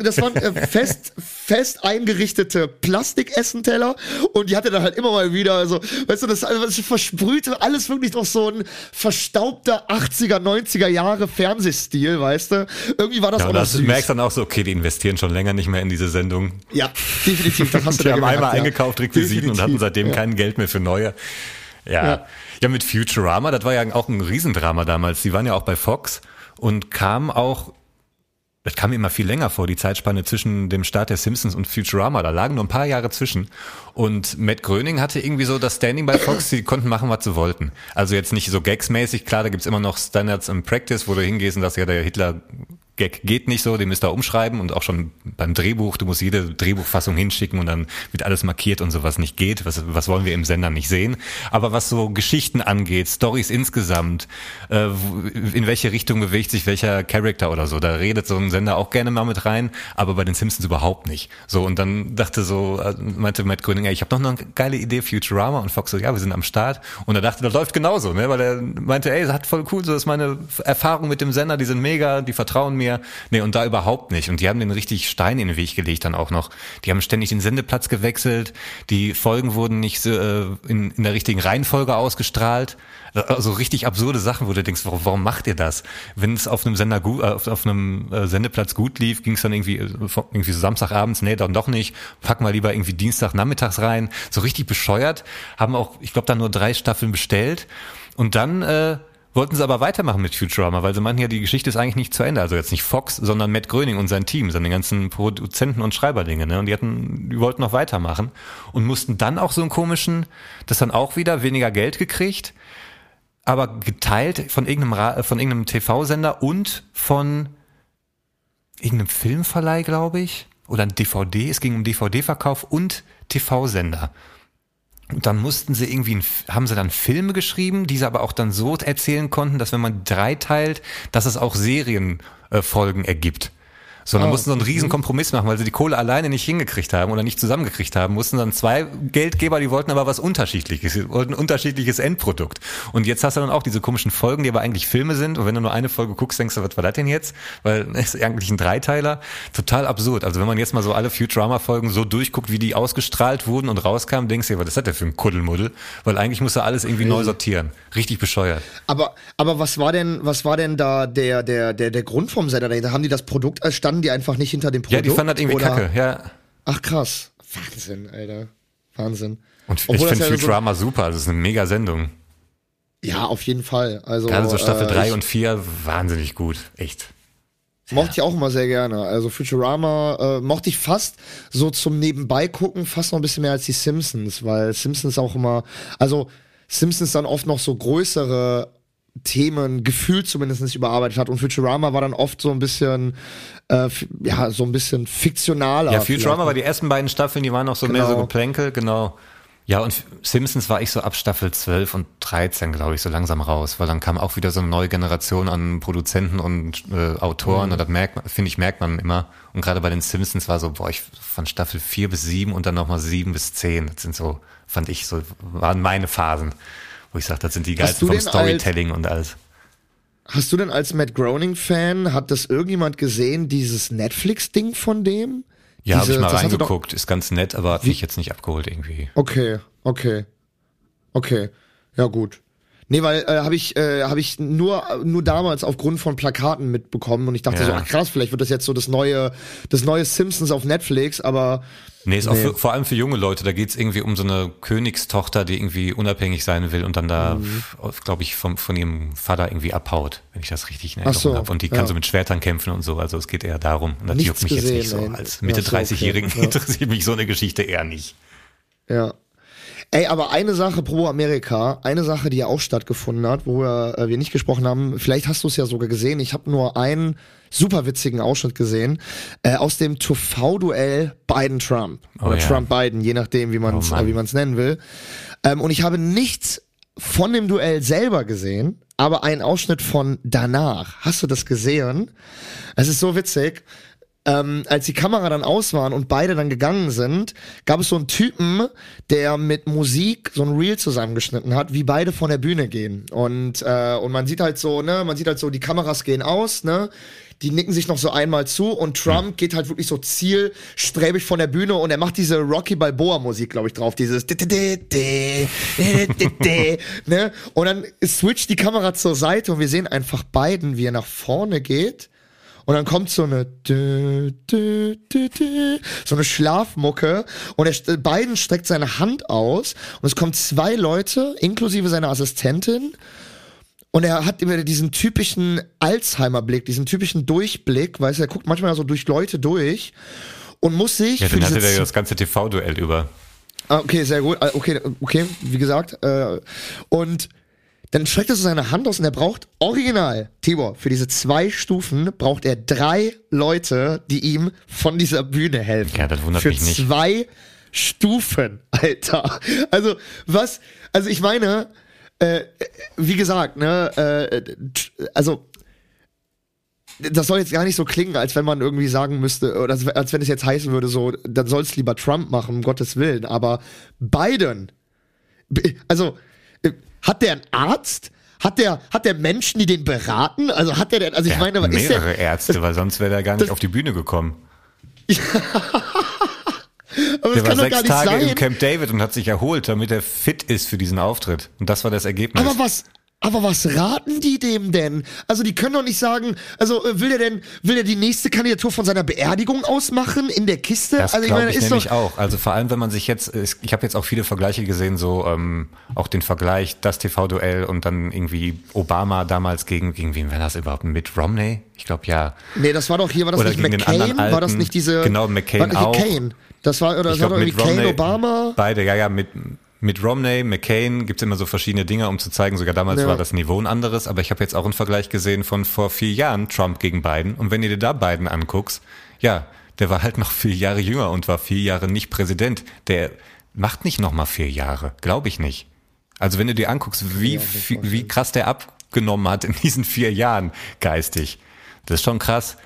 fest eingerichtete Plastikessenteller. Und die hatte dann halt immer mal wieder so, weißt du, das versprühte alles wirklich doch so ein verstaubter 80er, 90er Jahre Fernsehstil, weißt du? Irgendwie war das auch noch süß. Du merkst dann auch so, okay, die investieren schon länger nicht mehr in diese Sendung. Ja, definitiv. Das hast du die haben einmal eingekauft, Requisiten und hatten seitdem kein Geld mehr für neue. Ja, mit Futurama, das war ja auch ein Riesendrama damals. Die waren ja auch bei Fox und das kam mir immer viel länger vor, die Zeitspanne zwischen dem Start der Simpsons und Futurama. Da lagen nur ein paar Jahre zwischen. Und Matt Groening hatte irgendwie so das Standing bei Fox, die konnten machen, was sie wollten. Also jetzt nicht so gagsmäßig, klar, da gibt's immer noch Standards and Practice, wo du hingehst und sagst, ja, der Hitler-Gag geht nicht so, den müsst ihr umschreiben und auch schon beim Drehbuch, du musst jede Drehbuchfassung hinschicken und dann wird alles markiert und so, was nicht geht, was wollen wir im Sender nicht sehen. Aber was so Geschichten angeht, Storys insgesamt, in welche Richtung bewegt sich welcher Charakter oder so, da redet so ein Sender auch gerne mal mit rein, aber bei den Simpsons überhaupt nicht. So, und dann meinte Matt Groening, ich habe noch eine geile Idee, Futurama, und Fox so, ja, wir sind am Start. Und er dachte, das läuft genauso, ne, weil er meinte, das hat voll cool, so ist meine Erfahrung mit dem Sender, die sind mega, die vertrauen mir, mir. Nee, und da überhaupt nicht. Und die haben den richtig Stein in den Weg gelegt dann auch noch. Die haben ständig den Sendeplatz gewechselt. Die Folgen wurden nicht so, in der richtigen Reihenfolge ausgestrahlt. Also richtig absurde Sachen, wo du denkst, warum macht ihr das? Wenn es auf einem Sender gut, auf einem Sendeplatz gut lief, ging es dann irgendwie so Samstagabends, nee, dann doch nicht. Packen wir lieber irgendwie Dienstagnachmittags rein. So richtig bescheuert. Haben auch, ich glaube, dann nur 3 Staffeln bestellt. Und dann wollten sie aber weitermachen mit Futurama, weil sie meinten ja, die Geschichte ist eigentlich nicht zu Ende. Also jetzt nicht Fox, sondern Matt Groening und sein Team, seine ganzen Produzenten und Schreiberlinge, ne? Und die wollten noch weitermachen und mussten dann auch so einen komischen, das dann auch wieder weniger Geld gekriegt, aber geteilt von irgendeinem TV-Sender und von irgendeinem Filmverleih, glaube ich, oder ein DVD. Es ging um DVD-Verkauf und TV-Sender. Und dann haben sie dann Filme geschrieben, die sie aber auch dann so erzählen konnten, dass wenn man 3 teilt, dass es auch Serienfolgen ergibt. Sondern mussten so einen riesen Kompromiss machen, weil sie die Kohle alleine nicht hingekriegt haben oder nicht zusammengekriegt haben, mussten dann 2 Geldgeber, die wollten aber was Unterschiedliches, die wollten ein unterschiedliches Endprodukt. Und jetzt hast du dann auch diese komischen Folgen, die aber eigentlich Filme sind, und wenn du nur eine Folge guckst, denkst du, was war das denn jetzt? Weil es ist eigentlich ein 3-Teiler. Total absurd. Also wenn man jetzt mal so alle Futurama-Folgen so durchguckt, wie die ausgestrahlt wurden und rauskamen, denkst du dir, was ist das denn für ein Kuddelmuddel? Weil eigentlich musst du alles irgendwie neu sortieren. Richtig bescheuert. Aber was war denn da der Grund vom Sender dahinter? Haben die das Produkt standen die einfach nicht hinter dem Produkt? Ja, die fanden das irgendwie kacke, ja. Ach krass. Wahnsinn, Alter. Wahnsinn. Und ich finde Futurama super, das ist eine mega Sendung. Ja, auf jeden Fall. Also, gerade so Staffel 3 und 4, wahnsinnig gut. Echt. Mochte ich auch immer sehr gerne. Also Futurama mochte ich fast so zum Nebenbei gucken, fast noch ein bisschen mehr als die Simpsons, weil Simpsons auch immer, also Simpsons dann oft noch so größere Themen gefühlt zumindest nicht überarbeitet hat und Futurama war dann oft so ein bisschen so ein bisschen fiktionaler. Ja, Futurama war die ersten beiden Staffeln, die waren noch so mehr so Geplänkel, genau. Ja, und Simpsons war ich so ab Staffel 12 und 13, glaube ich, so langsam raus, weil dann kam auch wieder so eine neue Generation an Produzenten und Autoren und das merkt man immer. Und gerade bei den Simpsons war so, ich fand Staffel 4 bis 7 und dann nochmal 7 bis 10. Das sind so, waren meine Phasen, wo ich sage, das sind die geilsten vom Storytelling und alles. Hast du denn als Matt Groening-Fan, hat das irgendjemand gesehen, dieses Netflix-Ding von dem? Ja, habe ich mal reingeguckt, ist ganz nett, aber hat mich jetzt nicht abgeholt irgendwie. Okay. Ja, gut. Nee, weil habe ich nur damals aufgrund von Plakaten mitbekommen und ich dachte so, ach krass, vielleicht wird das jetzt so das neue Simpsons auf Netflix, aber ist auch vor allem für junge Leute, da geht's irgendwie um so eine Königstochter, die irgendwie unabhängig sein will und dann da, glaube ich, von ihrem Vater irgendwie abhaut, wenn ich das richtig in Erinnerung habe. Und die kann so mit Schwertern kämpfen und so, also es geht eher darum. Und das juckt mich jetzt nicht so. Als Mitte-30-Jährigen interessiert mich so eine Geschichte eher nicht. Ja. Ey, aber eine Sache pro Amerika, eine Sache, die ja auch stattgefunden hat, wo wir nicht gesprochen haben, vielleicht hast du es ja sogar gesehen, ich habe nur einen super witzigen Ausschnitt gesehen, aus dem TV-Duell Biden-Trump. Oder Trump-Biden, je nachdem, wie man es nennen will. Und ich habe nichts von dem Duell selber gesehen, aber einen Ausschnitt von danach. Hast du das gesehen? Es ist so witzig. Als die Kamera dann aus waren und beide dann gegangen sind, gab es so einen Typen, der mit Musik so ein Reel zusammengeschnitten hat, wie beide von der Bühne gehen. Und man sieht halt so, die Kameras gehen aus, ne? Die nicken sich noch so einmal zu und Trump geht halt wirklich so zielstrebig von der Bühne und er macht diese Rocky Balboa Musik, glaube ich, drauf, dieses ne? Und dann switcht die Kamera zur Seite und wir sehen einfach Biden, wie er nach vorne geht. Und dann kommt so eine Schlafmucke und Biden streckt seine Hand aus und es kommen 2 Leute, inklusive seiner Assistentin, und er hat immer diesen typischen Alzheimer-Blick, diesen typischen Durchblick, weißt du, er guckt manchmal so durch Leute durch und muss sich dann hatte der das ganze TV-Duell über. Okay, sehr gut, okay, wie gesagt, und dann streckt er so seine Hand aus und er braucht original, Tibor, für diese 2 Stufen braucht er 3 Leute, die ihm von dieser Bühne helfen. Ja, das wundert mich nicht. Für 2 Stufen, Alter. Also, ich meine, wie gesagt, ne, also, das soll jetzt gar nicht so klingen, als wenn man irgendwie sagen müsste, oder als wenn es jetzt heißen würde, so, dann soll es lieber Trump machen, um Gottes Willen, aber Biden, also, hat der einen Arzt? Hat der Menschen, die den beraten? Also hat der denn, also ich meine, aber ist mehrere der, Ärzte, weil sonst wäre er gar nicht auf die Bühne gekommen. aber Der das war kann doch 6 gar nicht Tage sein. im Camp David und hat sich erholt, damit er fit ist für diesen Auftritt. Und das war das Ergebnis. Aber was raten die dem denn? Also die können doch nicht sagen, also will er die nächste Kandidatur von seiner Beerdigung ausmachen in der Kiste? Das also glaube ich ist nämlich doch, auch. Also vor allem, wenn man sich jetzt, ich habe jetzt auch viele Vergleiche gesehen, so auch den Vergleich, das TV-Duell und dann irgendwie Obama damals gegen wen war das überhaupt? Mitt Romney? Ich glaube ja. Nee, das war doch hier, war das Oder nicht gegen den anderen McCain? War das nicht diese? Genau, McCain war nicht auch. McCain? Das war, oder Ich das war glaube, doch irgendwie Kane, Obama? Beide, ja, mit Romney, McCain gibt's immer so verschiedene Dinge, um zu zeigen, sogar damals war das Niveau ein anderes, aber ich habe jetzt auch einen Vergleich gesehen von vor 4 Jahren, Trump gegen Biden, und wenn du dir da Biden anguckst, ja, der war halt noch 4 Jahre jünger und war 4 Jahre nicht Präsident. Der macht nicht nochmal 4 Jahre, glaube ich nicht. Also wenn du dir anguckst, wie krass der abgenommen hat in diesen 4 Jahren geistig, das ist schon krass.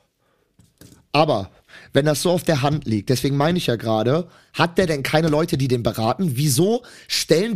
Aber wenn das so auf der Hand liegt, deswegen meine ich ja gerade, hat der denn keine Leute, die den beraten? Wieso stellen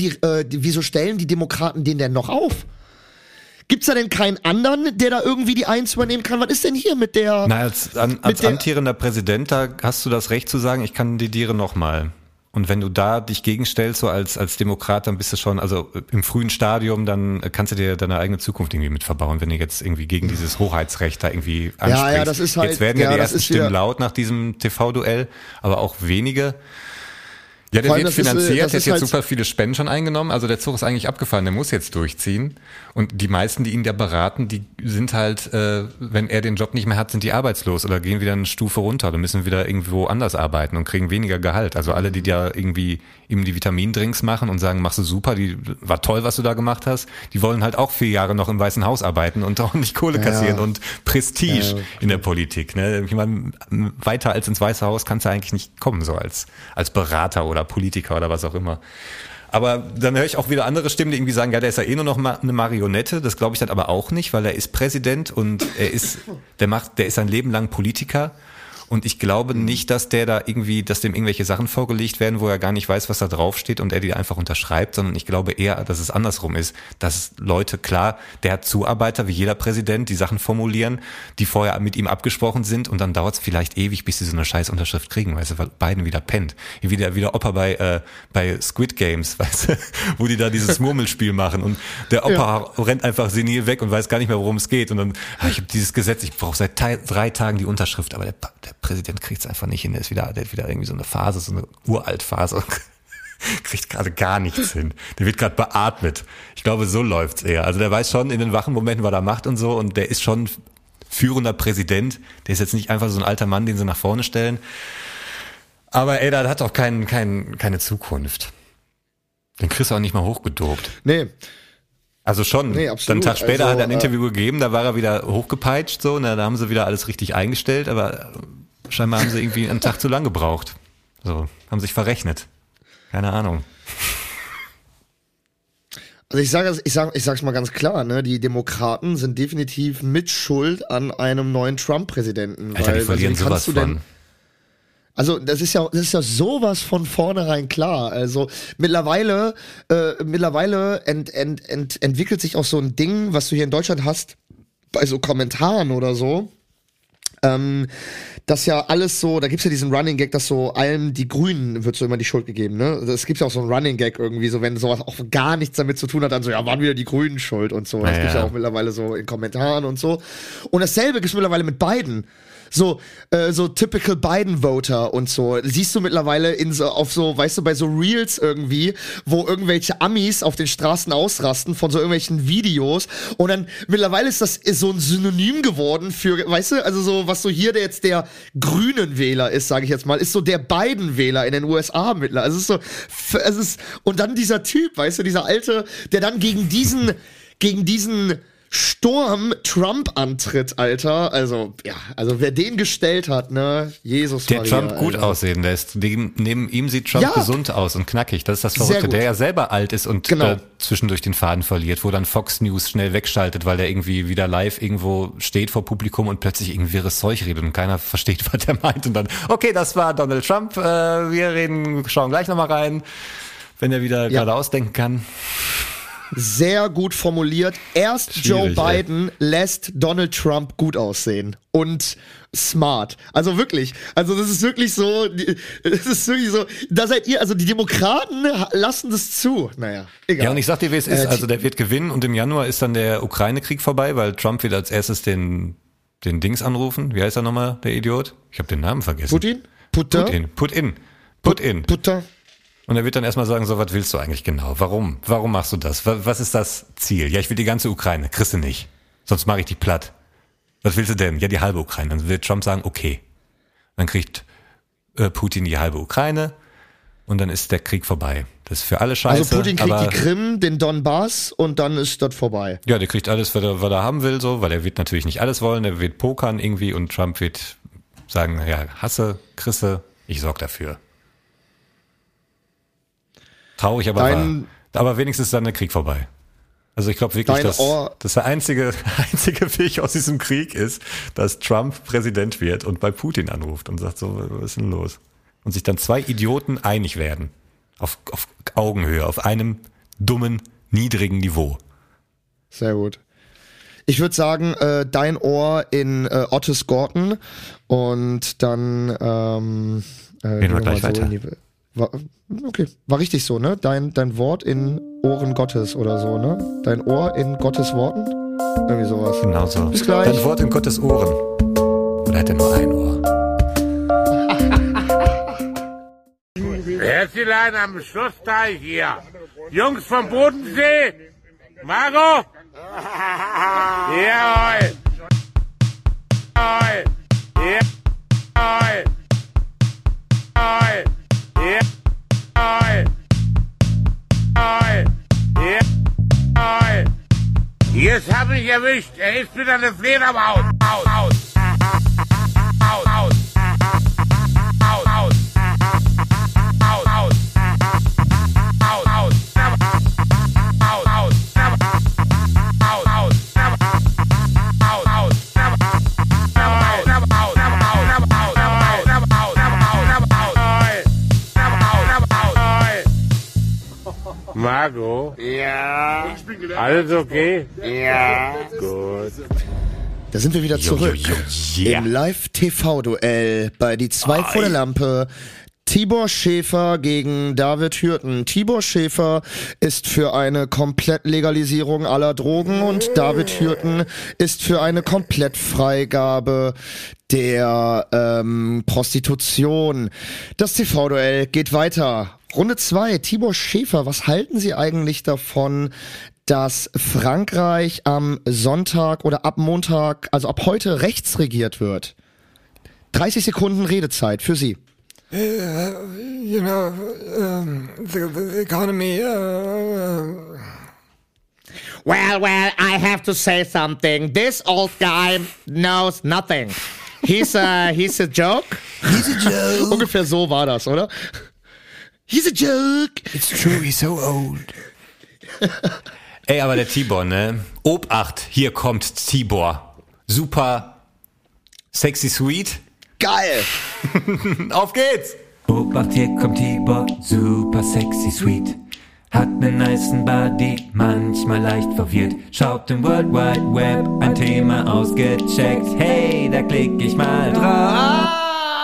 die Demokraten den denn noch auf? Gibt's da denn keinen anderen, der da irgendwie die Eins übernehmen kann? Was ist denn hier mit der... Na, als amtierender Präsident, da hast du das Recht zu sagen, ich kandidiere nochmal. Und wenn du da dich gegenstellst, so als Demokrat, dann bist du schon, also im frühen Stadium, dann kannst du dir deine eigene Zukunft irgendwie mit verbauen, wenn du jetzt irgendwie gegen dieses Hoheitsrecht da irgendwie ansprichst. Ja, das ist halt, jetzt werden ja die ersten Stimmen laut nach diesem TV-Duell, aber auch wenige. Ja, der wird finanziert, der hat jetzt super viele Spenden schon eingenommen, also der Zug ist eigentlich abgefahren, der muss jetzt durchziehen. Und die meisten, die ihn da beraten, die sind halt, wenn er den Job nicht mehr hat, sind die arbeitslos oder gehen wieder eine Stufe runter oder müssen wieder irgendwo anders arbeiten und kriegen weniger Gehalt. Also alle, die da irgendwie ihm die Vitamindrinks machen und sagen, machst du super, war toll, was du da gemacht hast, die wollen halt auch 4 Jahre noch im Weißen Haus arbeiten und auch nicht Kohle kassieren und Prestige in der Politik. Ne? Ich meine, weiter als ins Weiße Haus kannst du eigentlich nicht kommen, so als Berater oder Politiker oder was auch immer. Aber dann höre ich auch wieder andere Stimmen, die irgendwie sagen, ja, der ist ja eh nur noch eine Marionette. Das glaube ich dann aber auch nicht, weil er ist Präsident und der ist sein Leben lang Politiker. Und ich glaube nicht, dass dem irgendwelche Sachen vorgelegt werden, wo er gar nicht weiß, was da draufsteht und er die einfach unterschreibt, sondern ich glaube eher, dass es andersrum ist, dass Leute, klar, der hat Zuarbeiter, wie jeder Präsident, die Sachen formulieren, die vorher mit ihm abgesprochen sind und dann dauert es vielleicht ewig, bis sie so eine scheiß Unterschrift kriegen, weißt du, weil Biden wieder pennt. Wie der Opa bei Squid Games, weißt du, wo die da dieses Murmelspiel machen und der Opa rennt einfach senil weg und weiß gar nicht mehr, worum es geht und dann, ich habe dieses Gesetz, ich brauche seit 3 Tagen die Unterschrift, aber der Präsident kriegt es einfach nicht hin, der hat wieder irgendwie so eine Phase, so eine Uraltphase und kriegt gerade gar nichts hin. Der wird gerade beatmet. Ich glaube, so läuft's eher. Also der weiß schon in den wachen Momenten, was er macht und so und der ist schon führender Präsident. Der ist jetzt nicht einfach so ein alter Mann, den sie nach vorne stellen. Aber ey, der hat auch keine Zukunft. Den kriegst du auch nicht mal hochgedopt. Nee. Also schon. Nee, absolut. Dann einen Tag später hat er ein Interview gegeben, da war er wieder hochgepeitscht, so, da haben sie wieder alles richtig eingestellt, aber scheinbar haben sie irgendwie einen Tag zu lang gebraucht. So, haben sich verrechnet. Keine Ahnung. Also ich sag's mal ganz klar, ne, die Demokraten sind definitiv mit Schuld an einem neuen Trump-Präsidenten. Alter, die verlieren sowas von. Also das ist ja sowas von vornherein klar. Also mittlerweile entwickelt sich auch so ein Ding, was du hier in Deutschland hast, bei so Kommentaren oder so. Das ja alles so, da gibt's ja diesen Running Gag, dass so allem die Grünen wird so immer die Schuld gegeben, ne? Es gibt ja auch so einen Running Gag irgendwie, so wenn sowas auch gar nichts damit zu tun hat, dann so, ja, waren wieder die Grünen schuld und so. Das gibt's ja auch mittlerweile so in Kommentaren und so. Und dasselbe gibt's mittlerweile mit Biden. So typical Biden-Voter und so. Siehst du mittlerweile weißt du, bei so Reels irgendwie, wo irgendwelche Amis auf den Straßen ausrasten von so irgendwelchen Videos und dann mittlerweile ist das so ein Synonym geworden für, weißt du, also so, was so hier jetzt der grünen Wähler ist, sage ich jetzt mal, ist so der Biden-Wähler in den USA mittlerweile. Und dann dieser Typ, weißt du, dieser Alte, der dann gegen diesen Sturm Trump antritt, Alter. Also wer den gestellt hat, ne, Jesus der Maria, Trump gut aussehen lässt. Neben ihm sieht Trump gesund aus und knackig. Das ist das Verrückte, der ja selber alt ist und zwischendurch den Faden verliert, wo dann Fox News schnell wegschaltet, weil der irgendwie wieder live irgendwo steht vor Publikum und plötzlich irgendwie wirres Zeug redet und keiner versteht, was er meint. Und dann, okay, das war Donald Trump, schauen gleich nochmal rein, wenn er wieder gerade ausdenken kann. sehr gut formuliert. Erst Schwierig, Joe Biden lässt Donald Trump gut aussehen und smart. Also wirklich. Also das ist wirklich so, da seid ihr, also die Demokraten lassen das zu. Naja, egal. Ja, und ich sag dir, wie es ist. Also der wird gewinnen und im Januar ist dann der Ukraine-Krieg vorbei, weil Trump wird als erstes den Dings anrufen. Wie heißt er nochmal, der Idiot? Ich habe den Namen vergessen. Putin. Und er wird dann erstmal sagen, so, was willst du eigentlich genau? Warum machst du das? Was ist das Ziel? Ja, ich will die ganze Ukraine. Kriegst du nicht. Sonst mache ich die platt. Was willst du denn? Ja, die halbe Ukraine. Dann wird Trump sagen, okay. Dann kriegt Putin die halbe Ukraine und dann ist der Krieg vorbei. Das ist für alle scheiße. Also Putin kriegt die Krim, den Donbass und dann ist das vorbei. Ja, der kriegt alles, was er haben will, so, weil er wird natürlich nicht alles wollen. Er wird pokern irgendwie und Trump wird sagen, ja, hasse, Chrisse, ich sorg dafür. Traurig, aber wahr. Aber wenigstens ist dann der Krieg vorbei. Also ich glaube wirklich, dass der einzige Weg aus diesem Krieg ist, dass Trump Präsident wird und bei Putin anruft und sagt so, was ist denn los? Und sich dann zwei Idioten einig werden. Auf Augenhöhe, auf einem dummen, niedrigen Niveau. Sehr gut. Ich würde sagen, dein Ohr in Otis Gorton und dann gehen wir gleich weiter. Okay, war richtig so, ne? Dein Wort in Ohren Gottes oder so, ne? Dein Ohr in Gottes Worten? Irgendwie sowas. Genau so. Bis gleich. Dein Wort in Gottes Ohren. Oder hat er nur ein Ohr? Herzlein am Schlussteich hier. Jungs vom Bodensee. Margot? Jawohl. Jawohl. Jawohl. Jawohl. Jetzt hab ich erwischt. Er ist wieder eine Fledermaus. Aus. Margot? Ja. Alles okay? Ja. Gut. Da sind wir wieder zurück Yeah. im Live-TV-Duell bei Die zwei vor der Lampe. Tibor Schäfer gegen David Hürten. Tibor Schäfer ist für eine Komplettlegalisierung aller Drogen und David Hürten ist für eine Komplettfreigabe der Prostitution. Das TV-Duell geht weiter. Runde 2. Tibor Schäfer, was halten Sie eigentlich davon, dass Frankreich am Sonntag oder ab Montag, also ab heute rechts regiert wird? 30 Sekunden Redezeit für Sie. You know, the economy. Well, I have to say something. This old guy knows nothing. He's a joke. He's a joke. Ungefähr so war das, oder? He's a joke. It's true, he's so old. Ey, aber der Tibor, ne? Obacht, hier kommt Tibor. Super sexy sweet. Geil. Auf geht's! Obacht, hier kommt Tibor, super sexy sweet. Hat nen nicen Body, manchmal leicht verwirrt. Schaut im World Wide Web, ein Thema ausgecheckt. Hey, da klick ich mal drauf.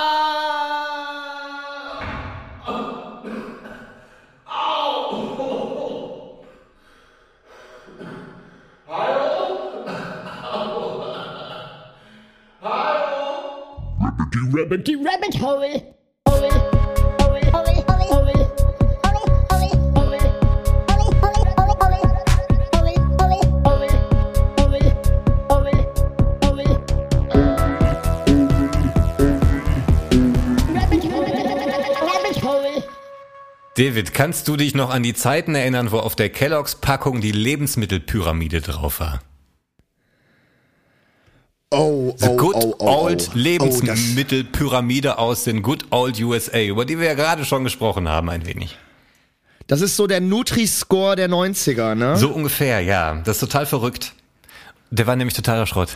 The rabbit hole. David, kannst du dich noch an die Zeiten erinnern, wo auf der Kellogg's-Packung die Lebensmittelpyramide drauf war? The good old Lebensmittelpyramide aus den good old USA, über die wir ja gerade schon gesprochen haben, ein wenig. Das ist so der Nutri-Score der 90er, ne? So ungefähr, ja. Das ist total verrückt. Der war nämlich totaler Schrott.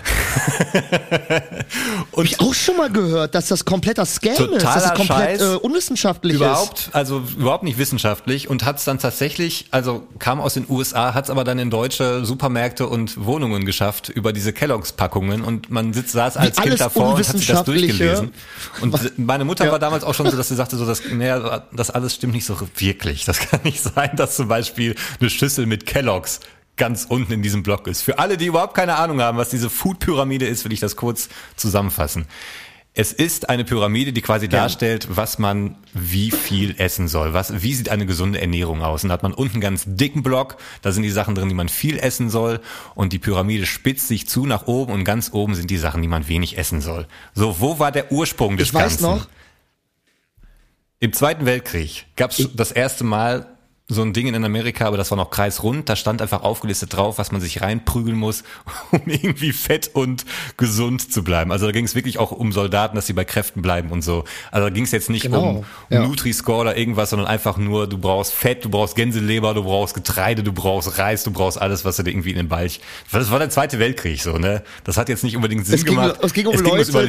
Hab ich auch schon mal gehört, dass das kompletter Scam ist. Dass es komplett unwissenschaftlich ist. Überhaupt nicht wissenschaftlich und hat es dann tatsächlich, also kam aus den USA, hat es aber dann in deutsche Supermärkte und Wohnungen geschafft über diese Kelloggs-Packungen und man saß als Kind davor und hat sich das durchgelesen. Und meine Mutter war damals auch schon so, dass sie sagte, so, das alles stimmt nicht so wirklich. Das kann nicht sein, dass zum Beispiel eine Schüssel mit Kelloggs ganz unten in diesem Block ist. Für alle, die überhaupt keine Ahnung haben, was diese Food-Pyramide ist, will ich das kurz zusammenfassen. Es ist eine Pyramide, die quasi darstellt, was man wie viel essen soll. Wie sieht eine gesunde Ernährung aus? Und da hat man unten einen ganz dicken Block, da sind die Sachen drin, die man viel essen soll. Und die Pyramide spitzt sich zu nach oben und ganz oben sind die Sachen, die man wenig essen soll. So, wo war der Ursprung des Ganzen? Ich weiß noch. Im Zweiten Weltkrieg gab es das erste Mal so ein Ding in Amerika, aber das war noch kreisrund, da stand einfach aufgelistet drauf, was man sich reinprügeln muss, um irgendwie fett und gesund zu bleiben. Also da ging es wirklich auch um Soldaten, dass sie bei Kräften bleiben und so. Also da ging es jetzt nicht um Nutri-Score oder irgendwas, sondern einfach nur, du brauchst Fett, du brauchst Gänseleber, du brauchst Getreide, du brauchst Reis, du brauchst alles, was du dir irgendwie in den Balch... Das war der Zweite Weltkrieg so, ne? Das hat jetzt nicht unbedingt Sinn gemacht. Es ging um Leute,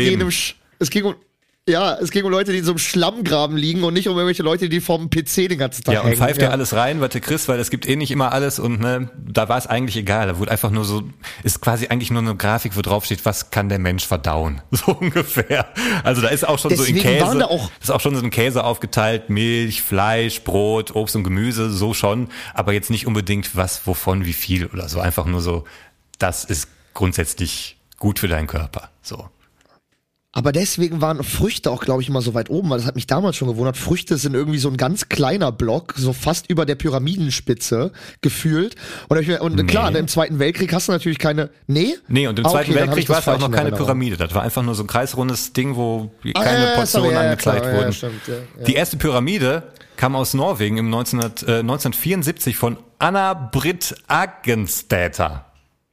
es ging um Leute, die in so einem Schlammgraben liegen und nicht um irgendwelche Leute, die vorm PC den ganzen Tag hängen. Ja, und pfeift dir alles rein, was du kriegst, weil es gibt eh nicht immer alles und ne, da war es eigentlich egal. Da wurde einfach nur so, ist quasi eigentlich nur eine Grafik, wo drauf steht, was kann der Mensch verdauen? So ungefähr. Also da ist auch schon so in Käse, ist auch schon so ein Käse aufgeteilt, Milch, Fleisch, Brot, Obst und Gemüse, so schon. Aber jetzt nicht unbedingt was, wovon, wie viel oder so. Einfach nur so, das ist grundsätzlich gut für deinen Körper. So. Aber deswegen waren Früchte auch, glaube ich, immer so weit oben, weil das hat mich damals schon gewundert. Früchte sind irgendwie so ein ganz kleiner Block, so fast über der Pyramidenspitze gefühlt. Und klar, im Zweiten Weltkrieg hast du natürlich keine... Nee, und im Zweiten Weltkrieg war es auch noch keine Pyramide. Das war einfach nur so ein kreisrundes Ding, wo keine Portionen angezeigt wurden. Ja, stimmt, ja. Die erste Pyramide kam aus Norwegen im 1974 von Anna-Britt Aggensäter,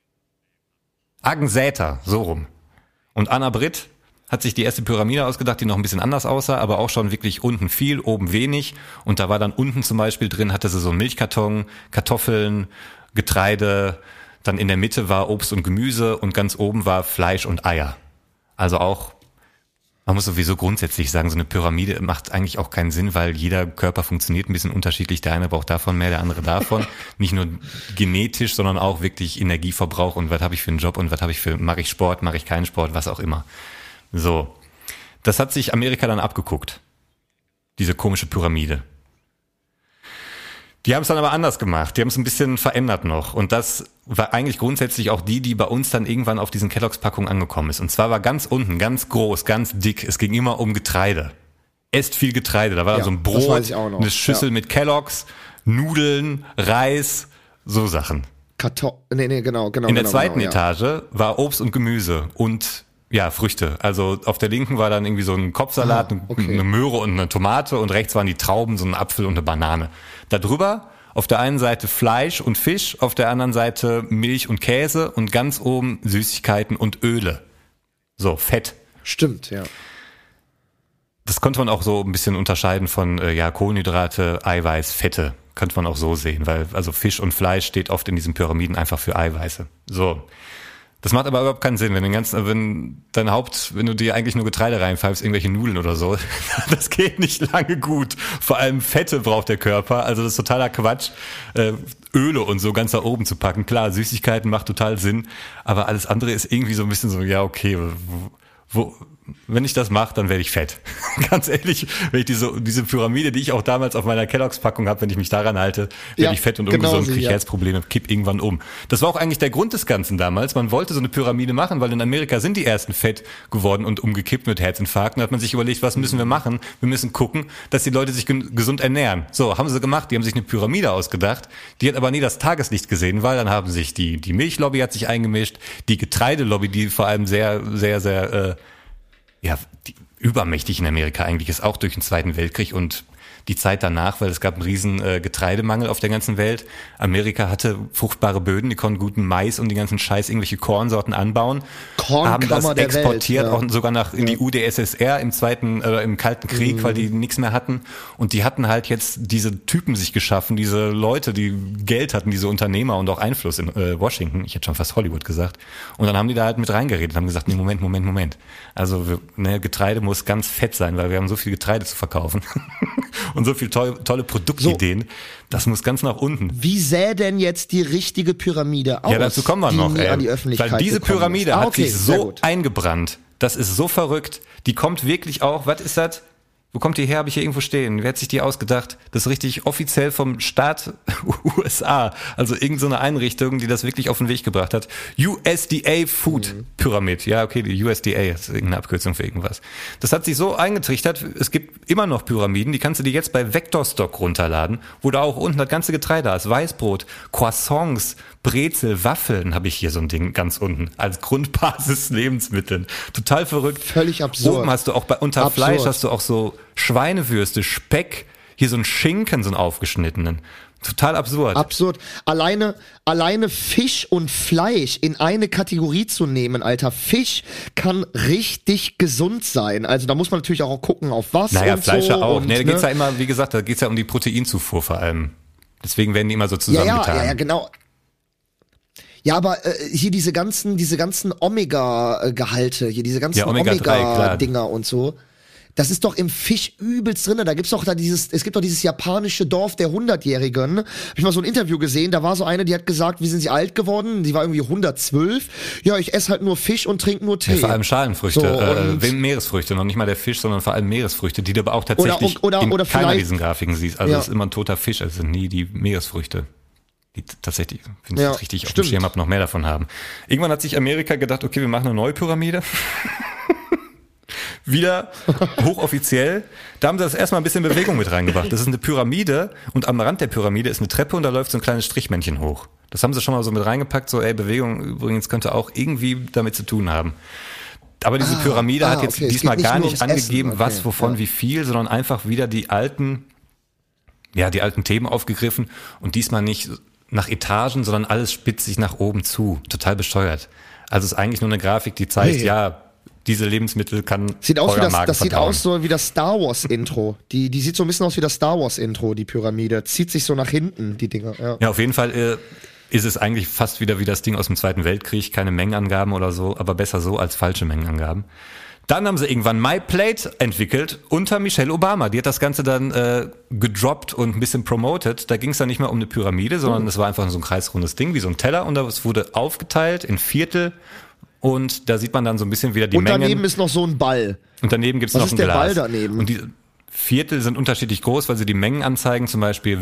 so rum. Und Anna-Britt hat sich die erste Pyramide ausgedacht, die noch ein bisschen anders aussah, aber auch schon wirklich unten viel, oben wenig. Und da war dann unten zum Beispiel drin, hatte sie so einen Milchkarton, Kartoffeln, Getreide. Dann in der Mitte war Obst und Gemüse und ganz oben war Fleisch und Eier. Also auch, man muss sowieso grundsätzlich sagen, so eine Pyramide macht eigentlich auch keinen Sinn, weil jeder Körper funktioniert ein bisschen unterschiedlich. Der eine braucht davon mehr, der andere davon. Nicht nur genetisch, sondern auch wirklich Energieverbrauch und was habe ich für einen Job und was habe ich mache ich Sport, mache ich keinen Sport, was auch immer. So, das hat sich Amerika dann abgeguckt, diese komische Pyramide. Die haben es dann aber anders gemacht, die haben es ein bisschen verändert noch und das war eigentlich grundsätzlich auch die bei uns dann irgendwann auf diesen Kelloggs-Packungen angekommen ist. Und zwar war ganz unten, ganz groß, ganz dick, es ging immer um Getreide. Esst viel Getreide, da war dann so ein Brot, eine Schüssel mit Kelloggs, Nudeln, Reis, so Sachen. Genau. In der zweiten Etage war Obst und Gemüse und Früchte. Also auf der linken war dann irgendwie so ein Kopfsalat, eine Möhre und eine Tomate und rechts waren die Trauben, so ein Apfel und eine Banane. Da drüber auf der einen Seite Fleisch und Fisch, auf der anderen Seite Milch und Käse und ganz oben Süßigkeiten und Öle. So, Fett. Stimmt, ja. Das konnte man auch so ein bisschen unterscheiden von Kohlenhydrate, Eiweiß, Fette. Könnte man auch so sehen, weil also Fisch und Fleisch steht oft in diesen Pyramiden einfach für Eiweiße. So. Das macht aber überhaupt keinen Sinn, wenn du dir eigentlich nur Getreide reinpfeifst, irgendwelche Nudeln oder so, das geht nicht lange gut. Vor allem Fette braucht der Körper, also das ist totaler Quatsch, Öle und so ganz da oben zu packen. Klar, Süßigkeiten macht total Sinn, aber alles andere ist irgendwie so ein bisschen so, ja okay, wenn ich das mache, dann werde ich fett. Ganz ehrlich, wenn ich diese Pyramide, die ich auch damals auf meiner Kelloggs-Packung habe, wenn ich mich daran halte, werde ich fett und ungesund, kriege Herzprobleme, kipp irgendwann um. Das war auch eigentlich der Grund des Ganzen damals. Man wollte so eine Pyramide machen, weil in Amerika sind die ersten fett geworden und umgekippt mit Herzinfarkten. Da hat man sich überlegt, was müssen wir machen? Wir müssen gucken, dass die Leute sich gesund ernähren. So, haben sie gemacht. Die haben sich eine Pyramide ausgedacht. Die hat aber nie das Tageslicht gesehen, weil dann haben sich die Milchlobby hat sich eingemischt, die Getreidelobby, die vor allem sehr, sehr, sehr, die übermächtig in Amerika eigentlich ist, auch durch den Zweiten Weltkrieg und die Zeit danach, weil es gab einen riesen Getreidemangel auf der ganzen Welt. Amerika hatte fruchtbare Böden, die konnten guten Mais und die ganzen Scheiß irgendwelche Kornsorten anbauen, haben das exportiert, auch sogar in die UdSSR im Kalten Krieg, weil die nichts mehr hatten. Und die hatten halt jetzt diese Typen sich geschaffen, diese Leute, die Geld hatten, diese Unternehmer und auch Einfluss in Washington. Ich hätte schon fast Hollywood gesagt. Und dann haben die da halt mit reingeredet, haben gesagt, nee, Moment. Also Getreide muss ganz fett sein, weil wir haben so viel Getreide zu verkaufen und so viel tolle Produktideen. Das muss ganz nach unten. Wie sähe denn jetzt die richtige Pyramide aus? Ja, dazu kommen wir noch. An die Öffentlichkeit weil diese Pyramide hat sich so sehr gut eingebrannt. Das ist so verrückt. Die kommt wirklich auch, was ist das? Wo kommt die her? Habe ich hier irgendwo stehen. Wer hat sich die ausgedacht? Das ist richtig offiziell vom Staat USA. Also irgend so eine Einrichtung, die das wirklich auf den Weg gebracht hat. USDA Food Pyramid. Ja, okay, die USDA ist irgendeine Abkürzung für irgendwas. Das hat sich so eingetrichtert. Es gibt immer noch Pyramiden. Die kannst du dir jetzt bei Vectorstock runterladen, wo da auch unten das ganze Getreide hast. Weißbrot, Croissants, Brezel, Waffeln habe ich hier so ein Ding ganz unten. Als Grundbasis Lebensmitteln. Total verrückt. Völlig absurd. Oben hast du auch unter Fleisch hast du auch so Schweinewürste, Speck, hier so ein Schinken, so einen aufgeschnittenen. Total absurd. Absurd. Alleine Fisch und Fleisch in eine Kategorie zu nehmen, Alter. Fisch kann richtig gesund sein. Also da muss man natürlich auch gucken, auf was. Naja, und Fleisch so. ja auch. Und, da geht's ja immer, wie gesagt, da geht's ja um die Proteinzufuhr vor allem. Deswegen werden die immer so zusammengetan. Ja, genau. Ja, aber hier diese ganzen Omega-Gehalte, hier diese ganzen Omega-Dinger und so. Das ist doch im Fisch übelst drinne. Da gibt's doch es gibt doch dieses japanische Dorf der 100-Jährigen. Hab ich mal so ein Interview gesehen, da war so eine, die hat gesagt, wie sind sie alt geworden? Die war irgendwie 112. Ja, ich esse halt nur Fisch und trinke nur Tee. Ja, vor allem Schalenfrüchte, Meeresfrüchte, noch nicht mal der Fisch, sondern vor allem Meeresfrüchte, die du aber auch tatsächlich in keiner dieser Grafiken siehst. Also es ist immer ein toter Fisch, also nie die Meeresfrüchte. Die tatsächlich, wenn ich das richtig auf dem Schirm habe, noch mehr davon haben. Irgendwann hat sich Amerika gedacht, okay, wir machen eine neue Pyramide. Wieder hochoffiziell. Da haben sie das erstmal ein bisschen Bewegung mit reingebracht. Das ist eine Pyramide und am Rand der Pyramide ist eine Treppe und da läuft so ein kleines Strichmännchen hoch. Das haben sie schon mal so mit reingepackt, so Bewegung übrigens könnte auch irgendwie damit zu tun haben. Aber diese Pyramide hat jetzt diesmal gar nicht angegeben, wovon wie viel, sondern einfach wieder die alten Themen aufgegriffen und diesmal nicht nach Etagen, sondern alles spitzt sich nach oben zu. Total bescheuert. Also es ist eigentlich nur eine Grafik, die zeigt, diese Lebensmittel kann euer Magen das sieht verdauen. aus so wie das Star Wars Intro. Die sieht so ein bisschen aus wie das Star Wars Intro, die Pyramide. Zieht sich so nach hinten, die Dinger. Ja, auf jeden Fall ist es eigentlich fast wieder wie das Ding aus dem Zweiten Weltkrieg. Keine Mengenangaben oder so, aber besser so als falsche Mengenangaben. Dann haben sie irgendwann MyPlate entwickelt unter Michelle Obama. Die hat das Ganze dann gedroppt und ein bisschen promoted. Da ging es dann nicht mehr um eine Pyramide, sondern es war einfach so ein kreisrundes Ding, wie so ein Teller. Und das wurde aufgeteilt in Viertel. Und da sieht man dann so ein bisschen wieder die Mengen. Und daneben ist noch so ein Ball. Und daneben gibt's noch ein Glas. Was ist der Ball daneben? Und die Viertel sind unterschiedlich groß, weil sie die Mengen anzeigen. Zum Beispiel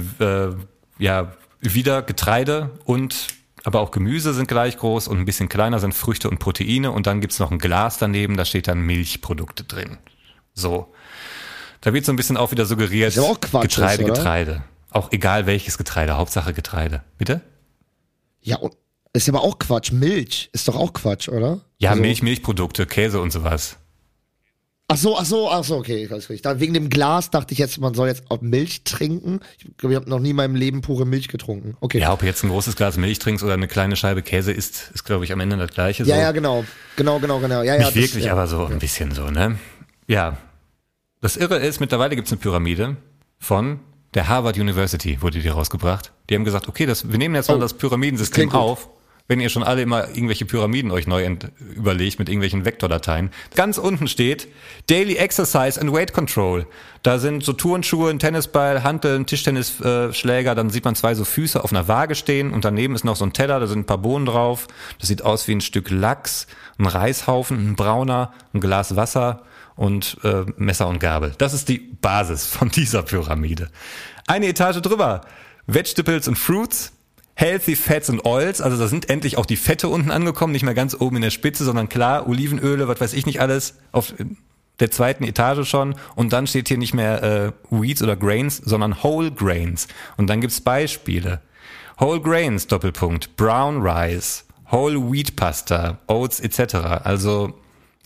wieder Getreide und aber auch Gemüse sind gleich groß und ein bisschen kleiner sind Früchte und Proteine. Und dann gibt's noch ein Glas daneben, da steht dann Milchprodukte drin. So. Da wird so ein bisschen auch wieder suggeriert, ist aber auch Quatsch, Getreide. Auch egal welches Getreide, Hauptsache Getreide. Bitte? Ja, und ist aber auch Quatsch. Milch ist doch auch Quatsch, oder? Ja, also Milchprodukte, Käse und sowas. Ach so, okay. Wegen dem Glas dachte ich jetzt, man soll jetzt auch Milch trinken. Ich glaube, ich habe noch nie in meinem Leben pure Milch getrunken. Okay. Ja, ob du jetzt ein großes Glas Milch trinkst oder eine kleine Scheibe Käse isst, ist glaube ich am Ende das Gleiche. So. Ja, genau. Ja, nicht wirklich, aber so ein bisschen so, ne? Ja. Das Irre ist, mittlerweile gibt's eine Pyramide von der Harvard University, wurde die rausgebracht. Die haben gesagt, okay, wir nehmen jetzt mal das Pyramidensystem auf. Wenn ihr schon alle immer irgendwelche Pyramiden euch neu überlegt mit irgendwelchen Vektordateien. Ganz unten steht Daily Exercise and Weight Control. Da sind so Turnschuhe, ein Tennisball, Hanteln, Tischtennisschläger. Dann sieht man 2 so Füße auf einer Waage stehen und daneben ist noch so ein Teller, da sind ein paar Bohnen drauf. Das sieht aus wie ein Stück Lachs, ein Reishaufen, ein brauner, ein Glas Wasser und Messer und Gabel. Das ist die Basis von dieser Pyramide. Eine Etage drüber, Vegetables und Fruits. Healthy Fats and Oils, also da sind endlich auch die Fette unten angekommen, nicht mehr ganz oben in der Spitze, sondern klar, Olivenöle, was weiß ich nicht alles, auf der 2. Etage schon. Und dann steht hier nicht mehr Wheats oder Grains, sondern Whole Grains. Und dann gibt's Beispiele. Whole Grains, Doppelpunkt, Brown Rice, Whole Wheat Pasta, Oats etc. Also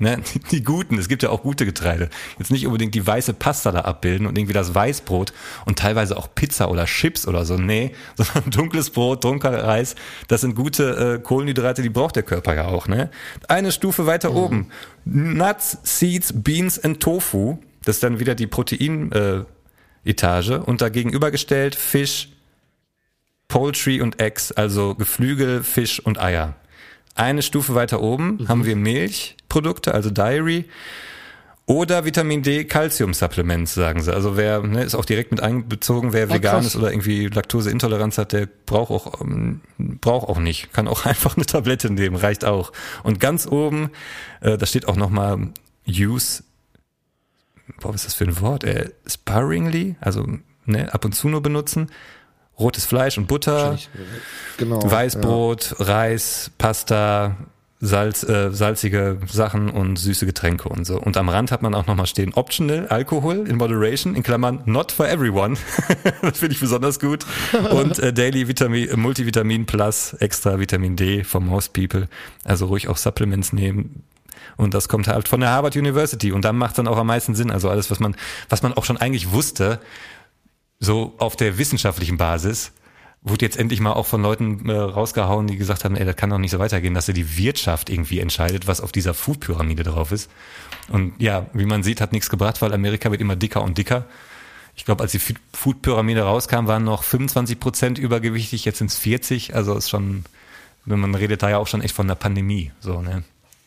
Ne? Die guten, es gibt ja auch gute Getreide. Jetzt nicht unbedingt die weiße Pasta da abbilden und irgendwie das Weißbrot und teilweise auch Pizza oder Chips oder so. Nee, sondern dunkles Brot, dunkler Reis, das sind gute Kohlenhydrate, die braucht der Körper ja auch. Ne? Eine Stufe weiter oben, Nuts, Seeds, Beans and Tofu. Das ist dann wieder die Protein-Etage und dagegenüber gestellt Fisch, Poultry und Eggs, also Geflügel, Fisch und Eier. Eine Stufe weiter oben haben wir Milchprodukte, also Dairy oder Vitamin D, Calcium-Supplements, sagen sie. Also wer, ist auch direkt mit einbezogen, wer vegan ist oder irgendwie Laktoseintoleranz hat, der braucht auch nicht. Kann auch einfach eine Tablette nehmen, reicht auch. Und ganz oben, da steht auch nochmal Use, was ist das für ein Wort? Sparingly, also ab und zu nur benutzen. Rotes Fleisch und Butter, Weißbrot, Reis, Pasta, salzige Sachen und süße Getränke und so. Und am Rand hat man auch nochmal stehen, optional, Alkohol in moderation, in Klammern, not for everyone. Das finde ich besonders gut. Und Daily Multivitamin Plus, extra Vitamin D for most people. Also ruhig auch Supplements nehmen. Und das kommt halt von der Harvard University. Und dann macht es dann auch am meisten Sinn. Also alles, was man auch schon eigentlich wusste, so auf der wissenschaftlichen Basis, wurde jetzt endlich mal auch von Leuten rausgehauen, die gesagt haben, das kann doch nicht so weitergehen, dass ja die Wirtschaft irgendwie entscheidet, was auf dieser Food-Pyramide drauf ist. Und ja, wie man sieht, hat nichts gebracht, weil Amerika wird immer dicker und dicker. Ich glaube, als die Food-Pyramide rauskam, waren noch 25% übergewichtig, jetzt sind es 40%. Also ist schon, man redet da ja auch schon echt von einer Pandemie. So, ne?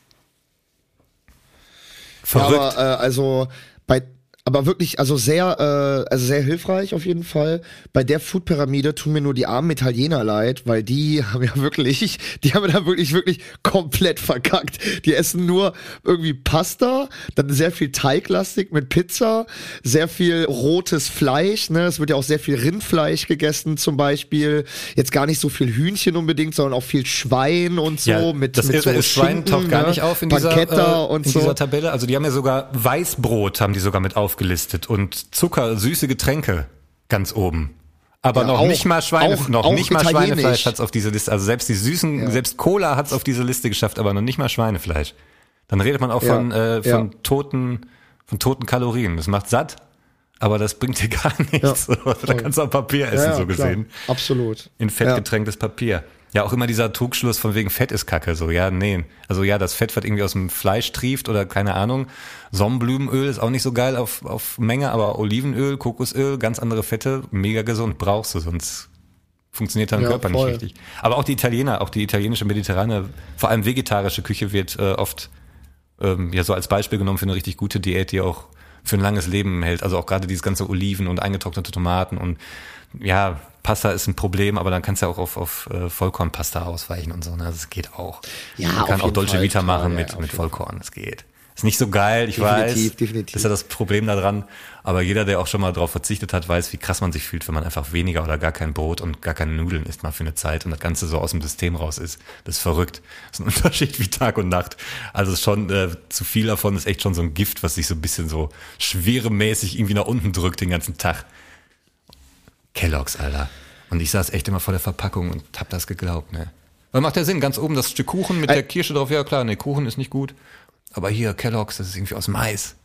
Verrückt. Ja, aber wirklich, sehr hilfreich auf jeden Fall. Bei der Food-Pyramide tun mir nur die armen Italiener leid, weil die haben da wirklich komplett verkackt. Die essen nur irgendwie Pasta, dann sehr viel Teiglastig mit Pizza, sehr viel rotes Fleisch, ne? Es wird ja auch sehr viel Rindfleisch gegessen zum Beispiel. Jetzt gar nicht so viel Hühnchen unbedingt, sondern auch viel Schwein und so. Ja, mit so Schwein Schinken, taucht gar nicht auf in dieser Tabelle. Also die haben ja sogar Weißbrot, haben die sogar mit aufgelistet und Zucker, süße Getränke ganz oben. Aber ja, nicht mal Schweinefleisch hat's auf diese Liste. Also selbst die süßen, selbst Cola hat's auf diese Liste geschafft, aber noch nicht mal Schweinefleisch. Dann redet man auch von toten Kalorien. Das macht satt, aber das bringt dir gar nichts. Ja, da kannst du auch Papier essen, so gesehen. Klar. Absolut. In Fett getränktes Papier. Ja, auch immer dieser Trugschluss von wegen Fett ist Kacke, so, ja, nee. Also ja, das Fett, was irgendwie aus dem Fleisch trieft oder keine Ahnung. Sonnenblumenöl ist auch nicht so geil auf Menge, aber Olivenöl, Kokosöl, ganz andere Fette, mega gesund, brauchst du, sonst funktioniert dein Körper nicht richtig. Aber auch die Italiener, auch die italienische mediterrane, vor allem vegetarische Küche wird oft so als Beispiel genommen für eine richtig gute Diät, die auch für ein langes Leben hält. Also auch gerade dieses ganze Oliven und eingetrocknete Tomaten und ja, Pasta ist ein Problem, aber dann kannst du ja auch auf Vollkornpasta ausweichen und so. Ne? Das geht auch. Ja, man kann auch Dolce Vita machen mit Vollkorn. Das geht. Ist nicht so geil, ich weiß. Definitiv. Das ist ja das Problem da dran. Aber jeder, der auch schon mal drauf verzichtet hat, weiß, wie krass man sich fühlt, wenn man einfach weniger oder gar kein Brot und gar keine Nudeln isst mal für eine Zeit und das Ganze so aus dem System raus ist. Das ist verrückt. Das ist ein Unterschied wie Tag und Nacht. Also schon zu viel davon ist echt schon so ein Gift, was sich so ein bisschen so schweremäßig irgendwie nach unten drückt den ganzen Tag. Kellogg's, Alter. Und ich saß echt immer vor der Verpackung und hab das geglaubt, ne? Weil macht ja Sinn, ganz oben das Stück Kuchen mit der Kirsche drauf, ja klar, ne, Kuchen ist nicht gut. Aber hier, Kellogg's, das ist irgendwie aus Mais.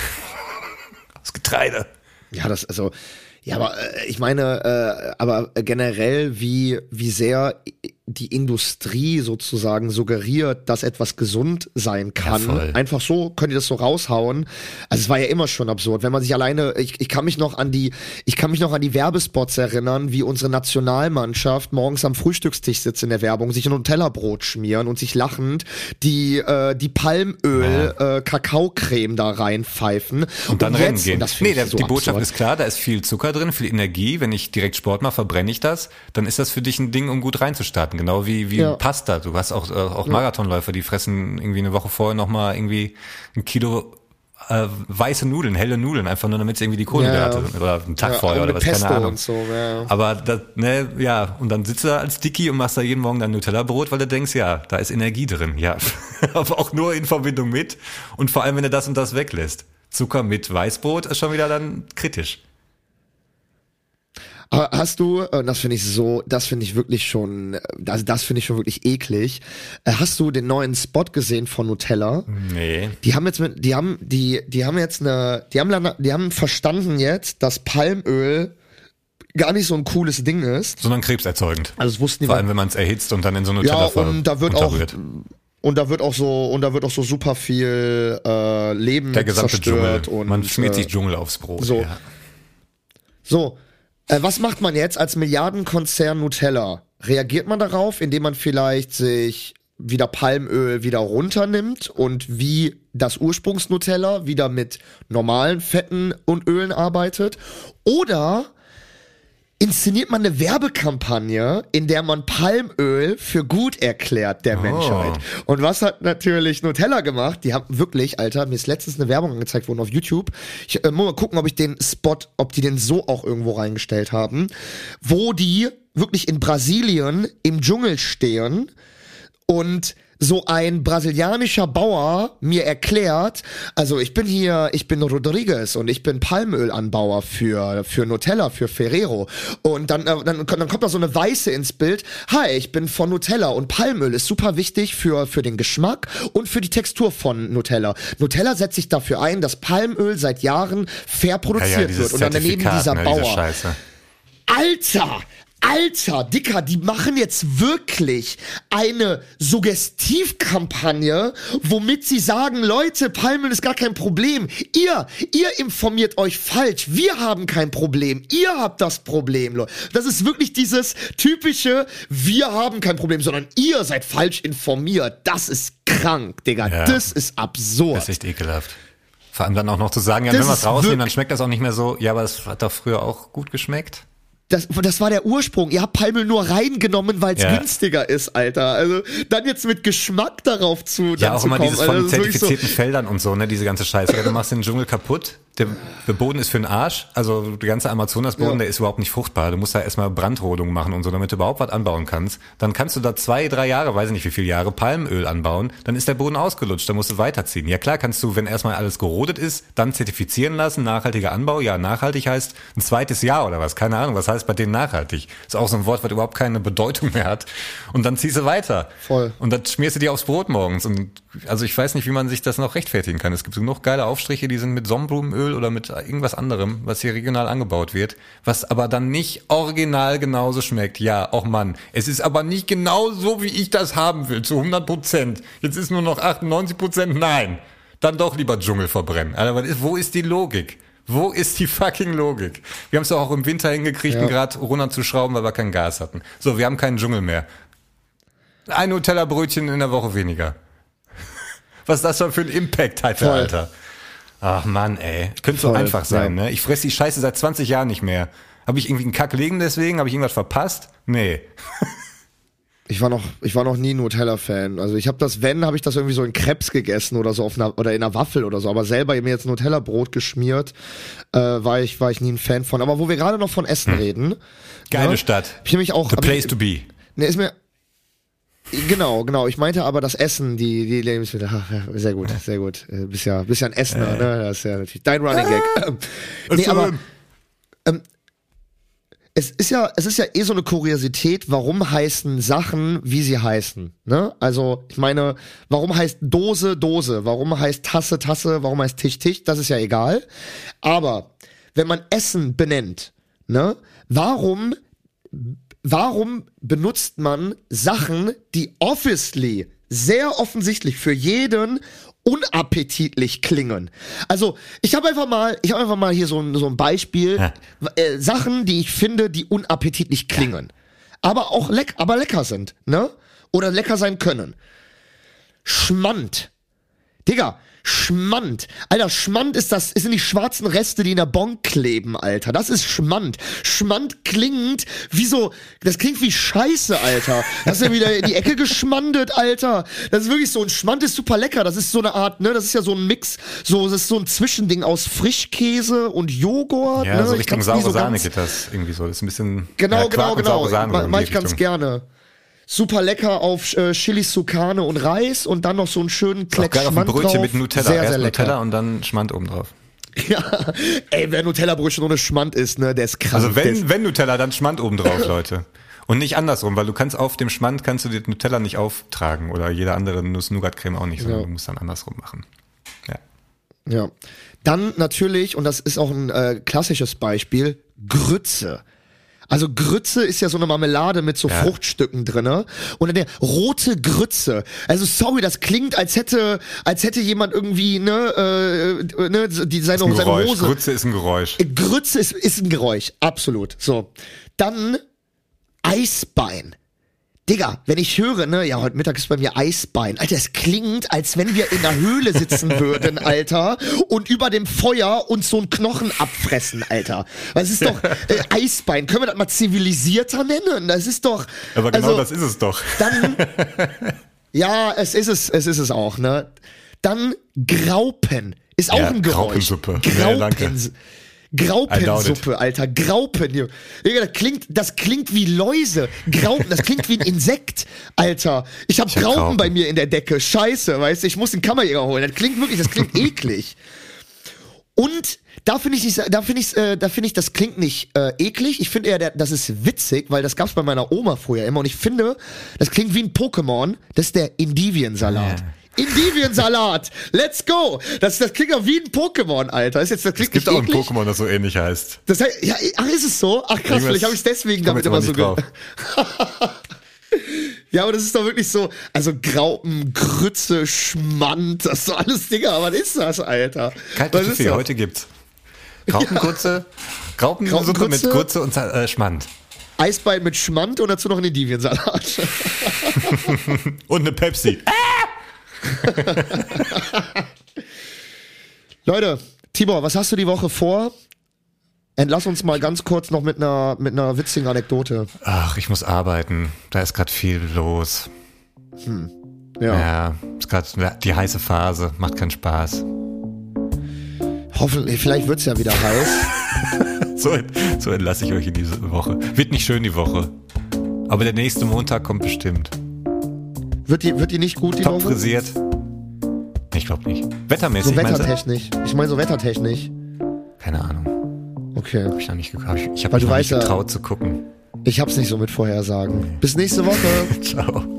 Aus Getreide. Ja, aber ich meine, aber generell, wie sehr die Industrie sozusagen suggeriert, dass etwas gesund sein kann. Ja, einfach so, könnt ihr das so raushauen. Also es war ja immer schon absurd, wenn man sich alleine, ich kann mich noch an die Werbespots erinnern, wie unsere Nationalmannschaft morgens am Frühstückstisch sitzt in der Werbung, sich ein Nutella-Brot schmieren und sich lachend die Palmöl, Kakaocreme da reinpfeifen. Und dann rennen gehen. Die Botschaft ist klar, da ist viel Zucker drin, viel Energie. Wenn ich direkt Sport mache, verbrenne ich das. Dann ist das für dich ein Ding, um gut reinzustarten. Genau wie Pasta. Du hast auch Marathonläufer, die fressen irgendwie eine Woche vorher nochmal irgendwie 1 Kilo weiße Nudeln, helle Nudeln, einfach nur damit sie irgendwie die Kohlenhydrate oder einen Tag vorher oder was, Pesto keine Ahnung. Und so, aber das, und dann sitzt du da als Dicky und machst da jeden Morgen dein Nutella-Brot, weil du denkst, ja, da ist Energie drin, ja. Aber auch nur in Verbindung mit und vor allem, wenn du das und das weglässt. Zucker mit Weißbrot ist schon wieder dann kritisch. Hast du, das finde ich wirklich schon, das finde ich schon wirklich eklig. Hast du den neuen Spot gesehen von Nutella? Nee. Die haben verstanden jetzt, dass Palmöl gar nicht so ein cooles Ding ist. Sondern krebserzeugend. Also das wussten die. Vor allem, wenn man es erhitzt und dann in so Nutella und da wird auch so super viel Leben der gesamte zerstört. Dschungel. Und man schmiert sich Dschungel aufs Brot. So. Ja. So, was macht man jetzt als Milliardenkonzern Nutella? Reagiert man darauf, indem man vielleicht sich wieder Palmöl wieder runternimmt und wie das Ursprungs-Nutella wieder mit normalen Fetten und Ölen arbeitet? Oder inszeniert man eine Werbekampagne, in der man Palmöl für gut erklärt der Menschheit. Und was hat natürlich Nutella gemacht? Die haben wirklich, Alter, mir ist letztens eine Werbung angezeigt worden auf YouTube. Ich muss mal gucken, ob die den so auch irgendwo reingestellt haben, wo die wirklich in Brasilien im Dschungel stehen und so ein brasilianischer Bauer mir erklärt, also ich bin Rodriguez und ich bin Palmölanbauer für Nutella, für Ferrero. Und dann kommt da so eine Weiße ins Bild. Hi, ich bin von Nutella und Palmöl ist super wichtig für den Geschmack und für die Textur von Nutella. Nutella setzt sich dafür ein, dass Palmöl seit Jahren fair produziert wird. Und dann daneben dieser Bauer. Alter, Dicker, die machen jetzt wirklich eine Suggestivkampagne, womit sie sagen, Leute, Palmöl ist gar kein Problem. Ihr informiert euch falsch. Wir haben kein Problem. Ihr habt das Problem, Leute. Das ist wirklich dieses typische, wir haben kein Problem, sondern ihr seid falsch informiert. Das ist krank, Digga. Ja. Das ist absurd. Das ist echt ekelhaft. Vor allem dann auch noch zu sagen, ja, wenn wir es rausnehmen, dann schmeckt das auch nicht mehr so. Ja, aber das hat doch früher auch gut geschmeckt. Das war der Ursprung. Ihr habt Palmöl nur reingenommen, weil es günstiger ist, Alter. Also dann jetzt mit Geschmack darauf zu ja, auch immer kommen, dieses von zertifizierten Feldern und so, ne, diese ganze Scheiße. Ja, du machst den Dschungel kaputt. Der Boden ist für den Arsch, also der ganze Amazonasboden, der ist überhaupt nicht fruchtbar. Du musst da erstmal Brandrodung machen und so, damit du überhaupt was anbauen kannst. Dann kannst du da 2-3 Jahre, weiß ich nicht wie viele Jahre, Palmöl anbauen, dann ist der Boden ausgelutscht, dann musst du weiterziehen. Ja klar kannst du, wenn erstmal alles gerodet ist, dann zertifizieren lassen, nachhaltiger Anbau. Ja, nachhaltig heißt ein zweites Jahr oder was, keine Ahnung, was heißt bei denen nachhaltig? Ist auch so ein Wort, was überhaupt keine Bedeutung mehr hat. Und dann ziehst du weiter. Voll. Und dann schmierst du dir aufs Brot morgens. Und also ich weiß nicht, wie man sich das noch rechtfertigen kann. Es gibt genug geile Aufstriche, die sind mit Sonnenblumenöl oder mit irgendwas anderem, was hier regional angebaut wird, was aber dann nicht original genauso schmeckt. Ja, auch Mann, es ist aber nicht genau so, wie ich das haben will, zu 100%. Jetzt ist nur noch 98%. Nein, dann doch lieber Dschungel verbrennen. Alter, wo ist die Logik? Wo ist die fucking Logik? Wir haben es doch auch im Winter hingekriegt, gerade runterzuschrauben, weil wir kein Gas hatten. So, wir haben keinen Dschungel mehr. Ein Nutella-Brötchen in der Woche weniger. Was ist das schon für ein Impact halt, Alter? Ach Mann, ey. Könnte so einfach sein, ne? Ich fresse die Scheiße seit 20 Jahren nicht mehr. Habe ich irgendwie einen Kack liegen deswegen? Habe ich irgendwas verpasst? Nee. Ich war noch nie Nutella-Fan. Also ich habe das irgendwie so in Crepes gegessen oder so oder in einer Waffel oder so. Aber selber mir jetzt Nutella-Brot geschmiert, war ich nie ein Fan von. Aber wo wir gerade noch von Essen reden. Geile Stadt. Ich nämlich auch. The place to be. Ne, ist mir. Genau. Ich meinte aber das Essen, die Lebensmittel. Ach, ja, sehr gut. Bist ja ein Essener, ne? Das ist ja natürlich dein Running Gag. Nee, aber es ist ja eh so eine Kuriosität, warum heißen Sachen, wie sie heißen, ne? Also, ich meine, warum heißt Dose, Dose? Warum heißt Tasse, Tasse? Warum heißt Tisch, Tisch? Das ist ja egal. Aber wenn man Essen benennt, ne? Warum benutzt man Sachen, die obviously, sehr offensichtlich für jeden unappetitlich klingen? Also, ich habe einfach mal hier so ein Beispiel, Sachen, die ich finde, die unappetitlich klingen, aber auch lecker sind, ne? Oder lecker sein können. Schmand. Digga, Schmand. Alter, Schmand sind die schwarzen Reste, die in der Bon kleben, Alter. Das ist Schmand. Schmand klingt das klingt wie Scheiße, Alter. Das ist ja wieder in die Ecke geschmandet, Alter. Das ist wirklich so, ein Schmand ist super lecker. Das ist so eine Art, ne, das ist ja so ein Mix, das ist so ein Zwischending aus Frischkäse und Joghurt. Ja, ne? so Richtung saure Sahne geht das irgendwie so. Das ist ein bisschen, genau. Sahne Mach ich ganz gerne. Super lecker auf Chili Sucane und Reis und dann noch so einen schönen Kleck Schmand drauf. Brötchen mit Nutella. Sehr, Erst sehr lecker. Nutella und dann Schmand oben drauf. Ja, ey, wer Nutella-Brötchen ohne Schmand isst, ne, der ist krass. Also wenn Nutella, dann Schmand oben drauf, Leute. Und nicht andersrum, weil du kannst auf dem Schmand kannst du dir Nutella nicht auftragen oder jede andere Nuss-Nougat-Creme auch nicht, sondern du musst dann andersrum machen. Ja. Dann natürlich, und das ist auch ein klassisches Beispiel, Grütze. Also Grütze ist ja so eine Marmelade mit so Fruchtstücken drinne. Und dann der rote Grütze. Also sorry, das klingt, als hätte jemand irgendwie seine Hose. Grütze ist ein Geräusch. Grütze ist ein Geräusch, absolut. So, dann Eisbein. Digga, wenn ich höre, ne, ja, heute Mittag ist bei mir Eisbein. Alter, es klingt, als wenn wir in der Höhle sitzen würden, Alter, und über dem Feuer uns so einen Knochen abfressen, Alter. Was ist doch, Eisbein, können wir das mal zivilisierter nennen? Das ist doch... Aber genau das ist es doch. Dann, ja, es ist es auch, ne. Dann Graupen, ist auch ein Geräusch. Graupensuppe. Danke. Graupensuppe, Alter, Graupen. Das klingt wie Läuse. Graupen, das klingt wie ein Insekt, Alter. Ich hab Graupen bei mir in der Decke. Scheiße, weißt du, ich muss den Kammerjäger holen. Das klingt eklig. Und da finde ich, das klingt nicht eklig. Ich finde eher, das ist witzig, weil das gab's bei meiner Oma früher immer. Und ich finde, das klingt wie ein Pokémon. Das ist der Indiviensalat. Indiviensalat, let's go. Das klingt auch wie ein Pokémon, Alter. Es gibt auch ein Pokémon, das so ähnlich heißt. Das heißt, ja, ach, ist es so? Ach krass, vielleicht habe ich es deswegen damit immer so Ja, aber das ist doch wirklich so, also Graupen, Grütze, Schmand, das ist so alles, Digga, was ist das, Alter? Kalte Kaffee, heute gibt's Graupengrütze, Graupensuppe mit Grütze und Schmand. Eisbein mit Schmand und dazu noch einen Indiviensalat. Und eine Pepsi. Leute, Tibor, was hast du die Woche vor? Entlass uns mal ganz kurz noch mit einer witzigen Anekdote. Ach, ich muss arbeiten. Da ist gerade viel los. Ja, ist gerade die heiße Phase. Macht keinen Spaß. Hoffentlich, vielleicht wird's ja wieder heiß. So entlasse ich euch in diese Woche. Wird nicht schön die Woche. Aber der nächste Montag kommt bestimmt. Wird die nicht gut, die Top Woche? Frisiert. Ich glaube nicht. Wettermäßig, so wettertechnisch. Ich meine so wettertechnisch. Keine Ahnung. Okay. Hab ich noch nicht geguckt. Ich habe mich noch nicht getraut zu gucken. Ich hab's nicht so mit Vorhersagen. Bis nächste Woche. Ciao.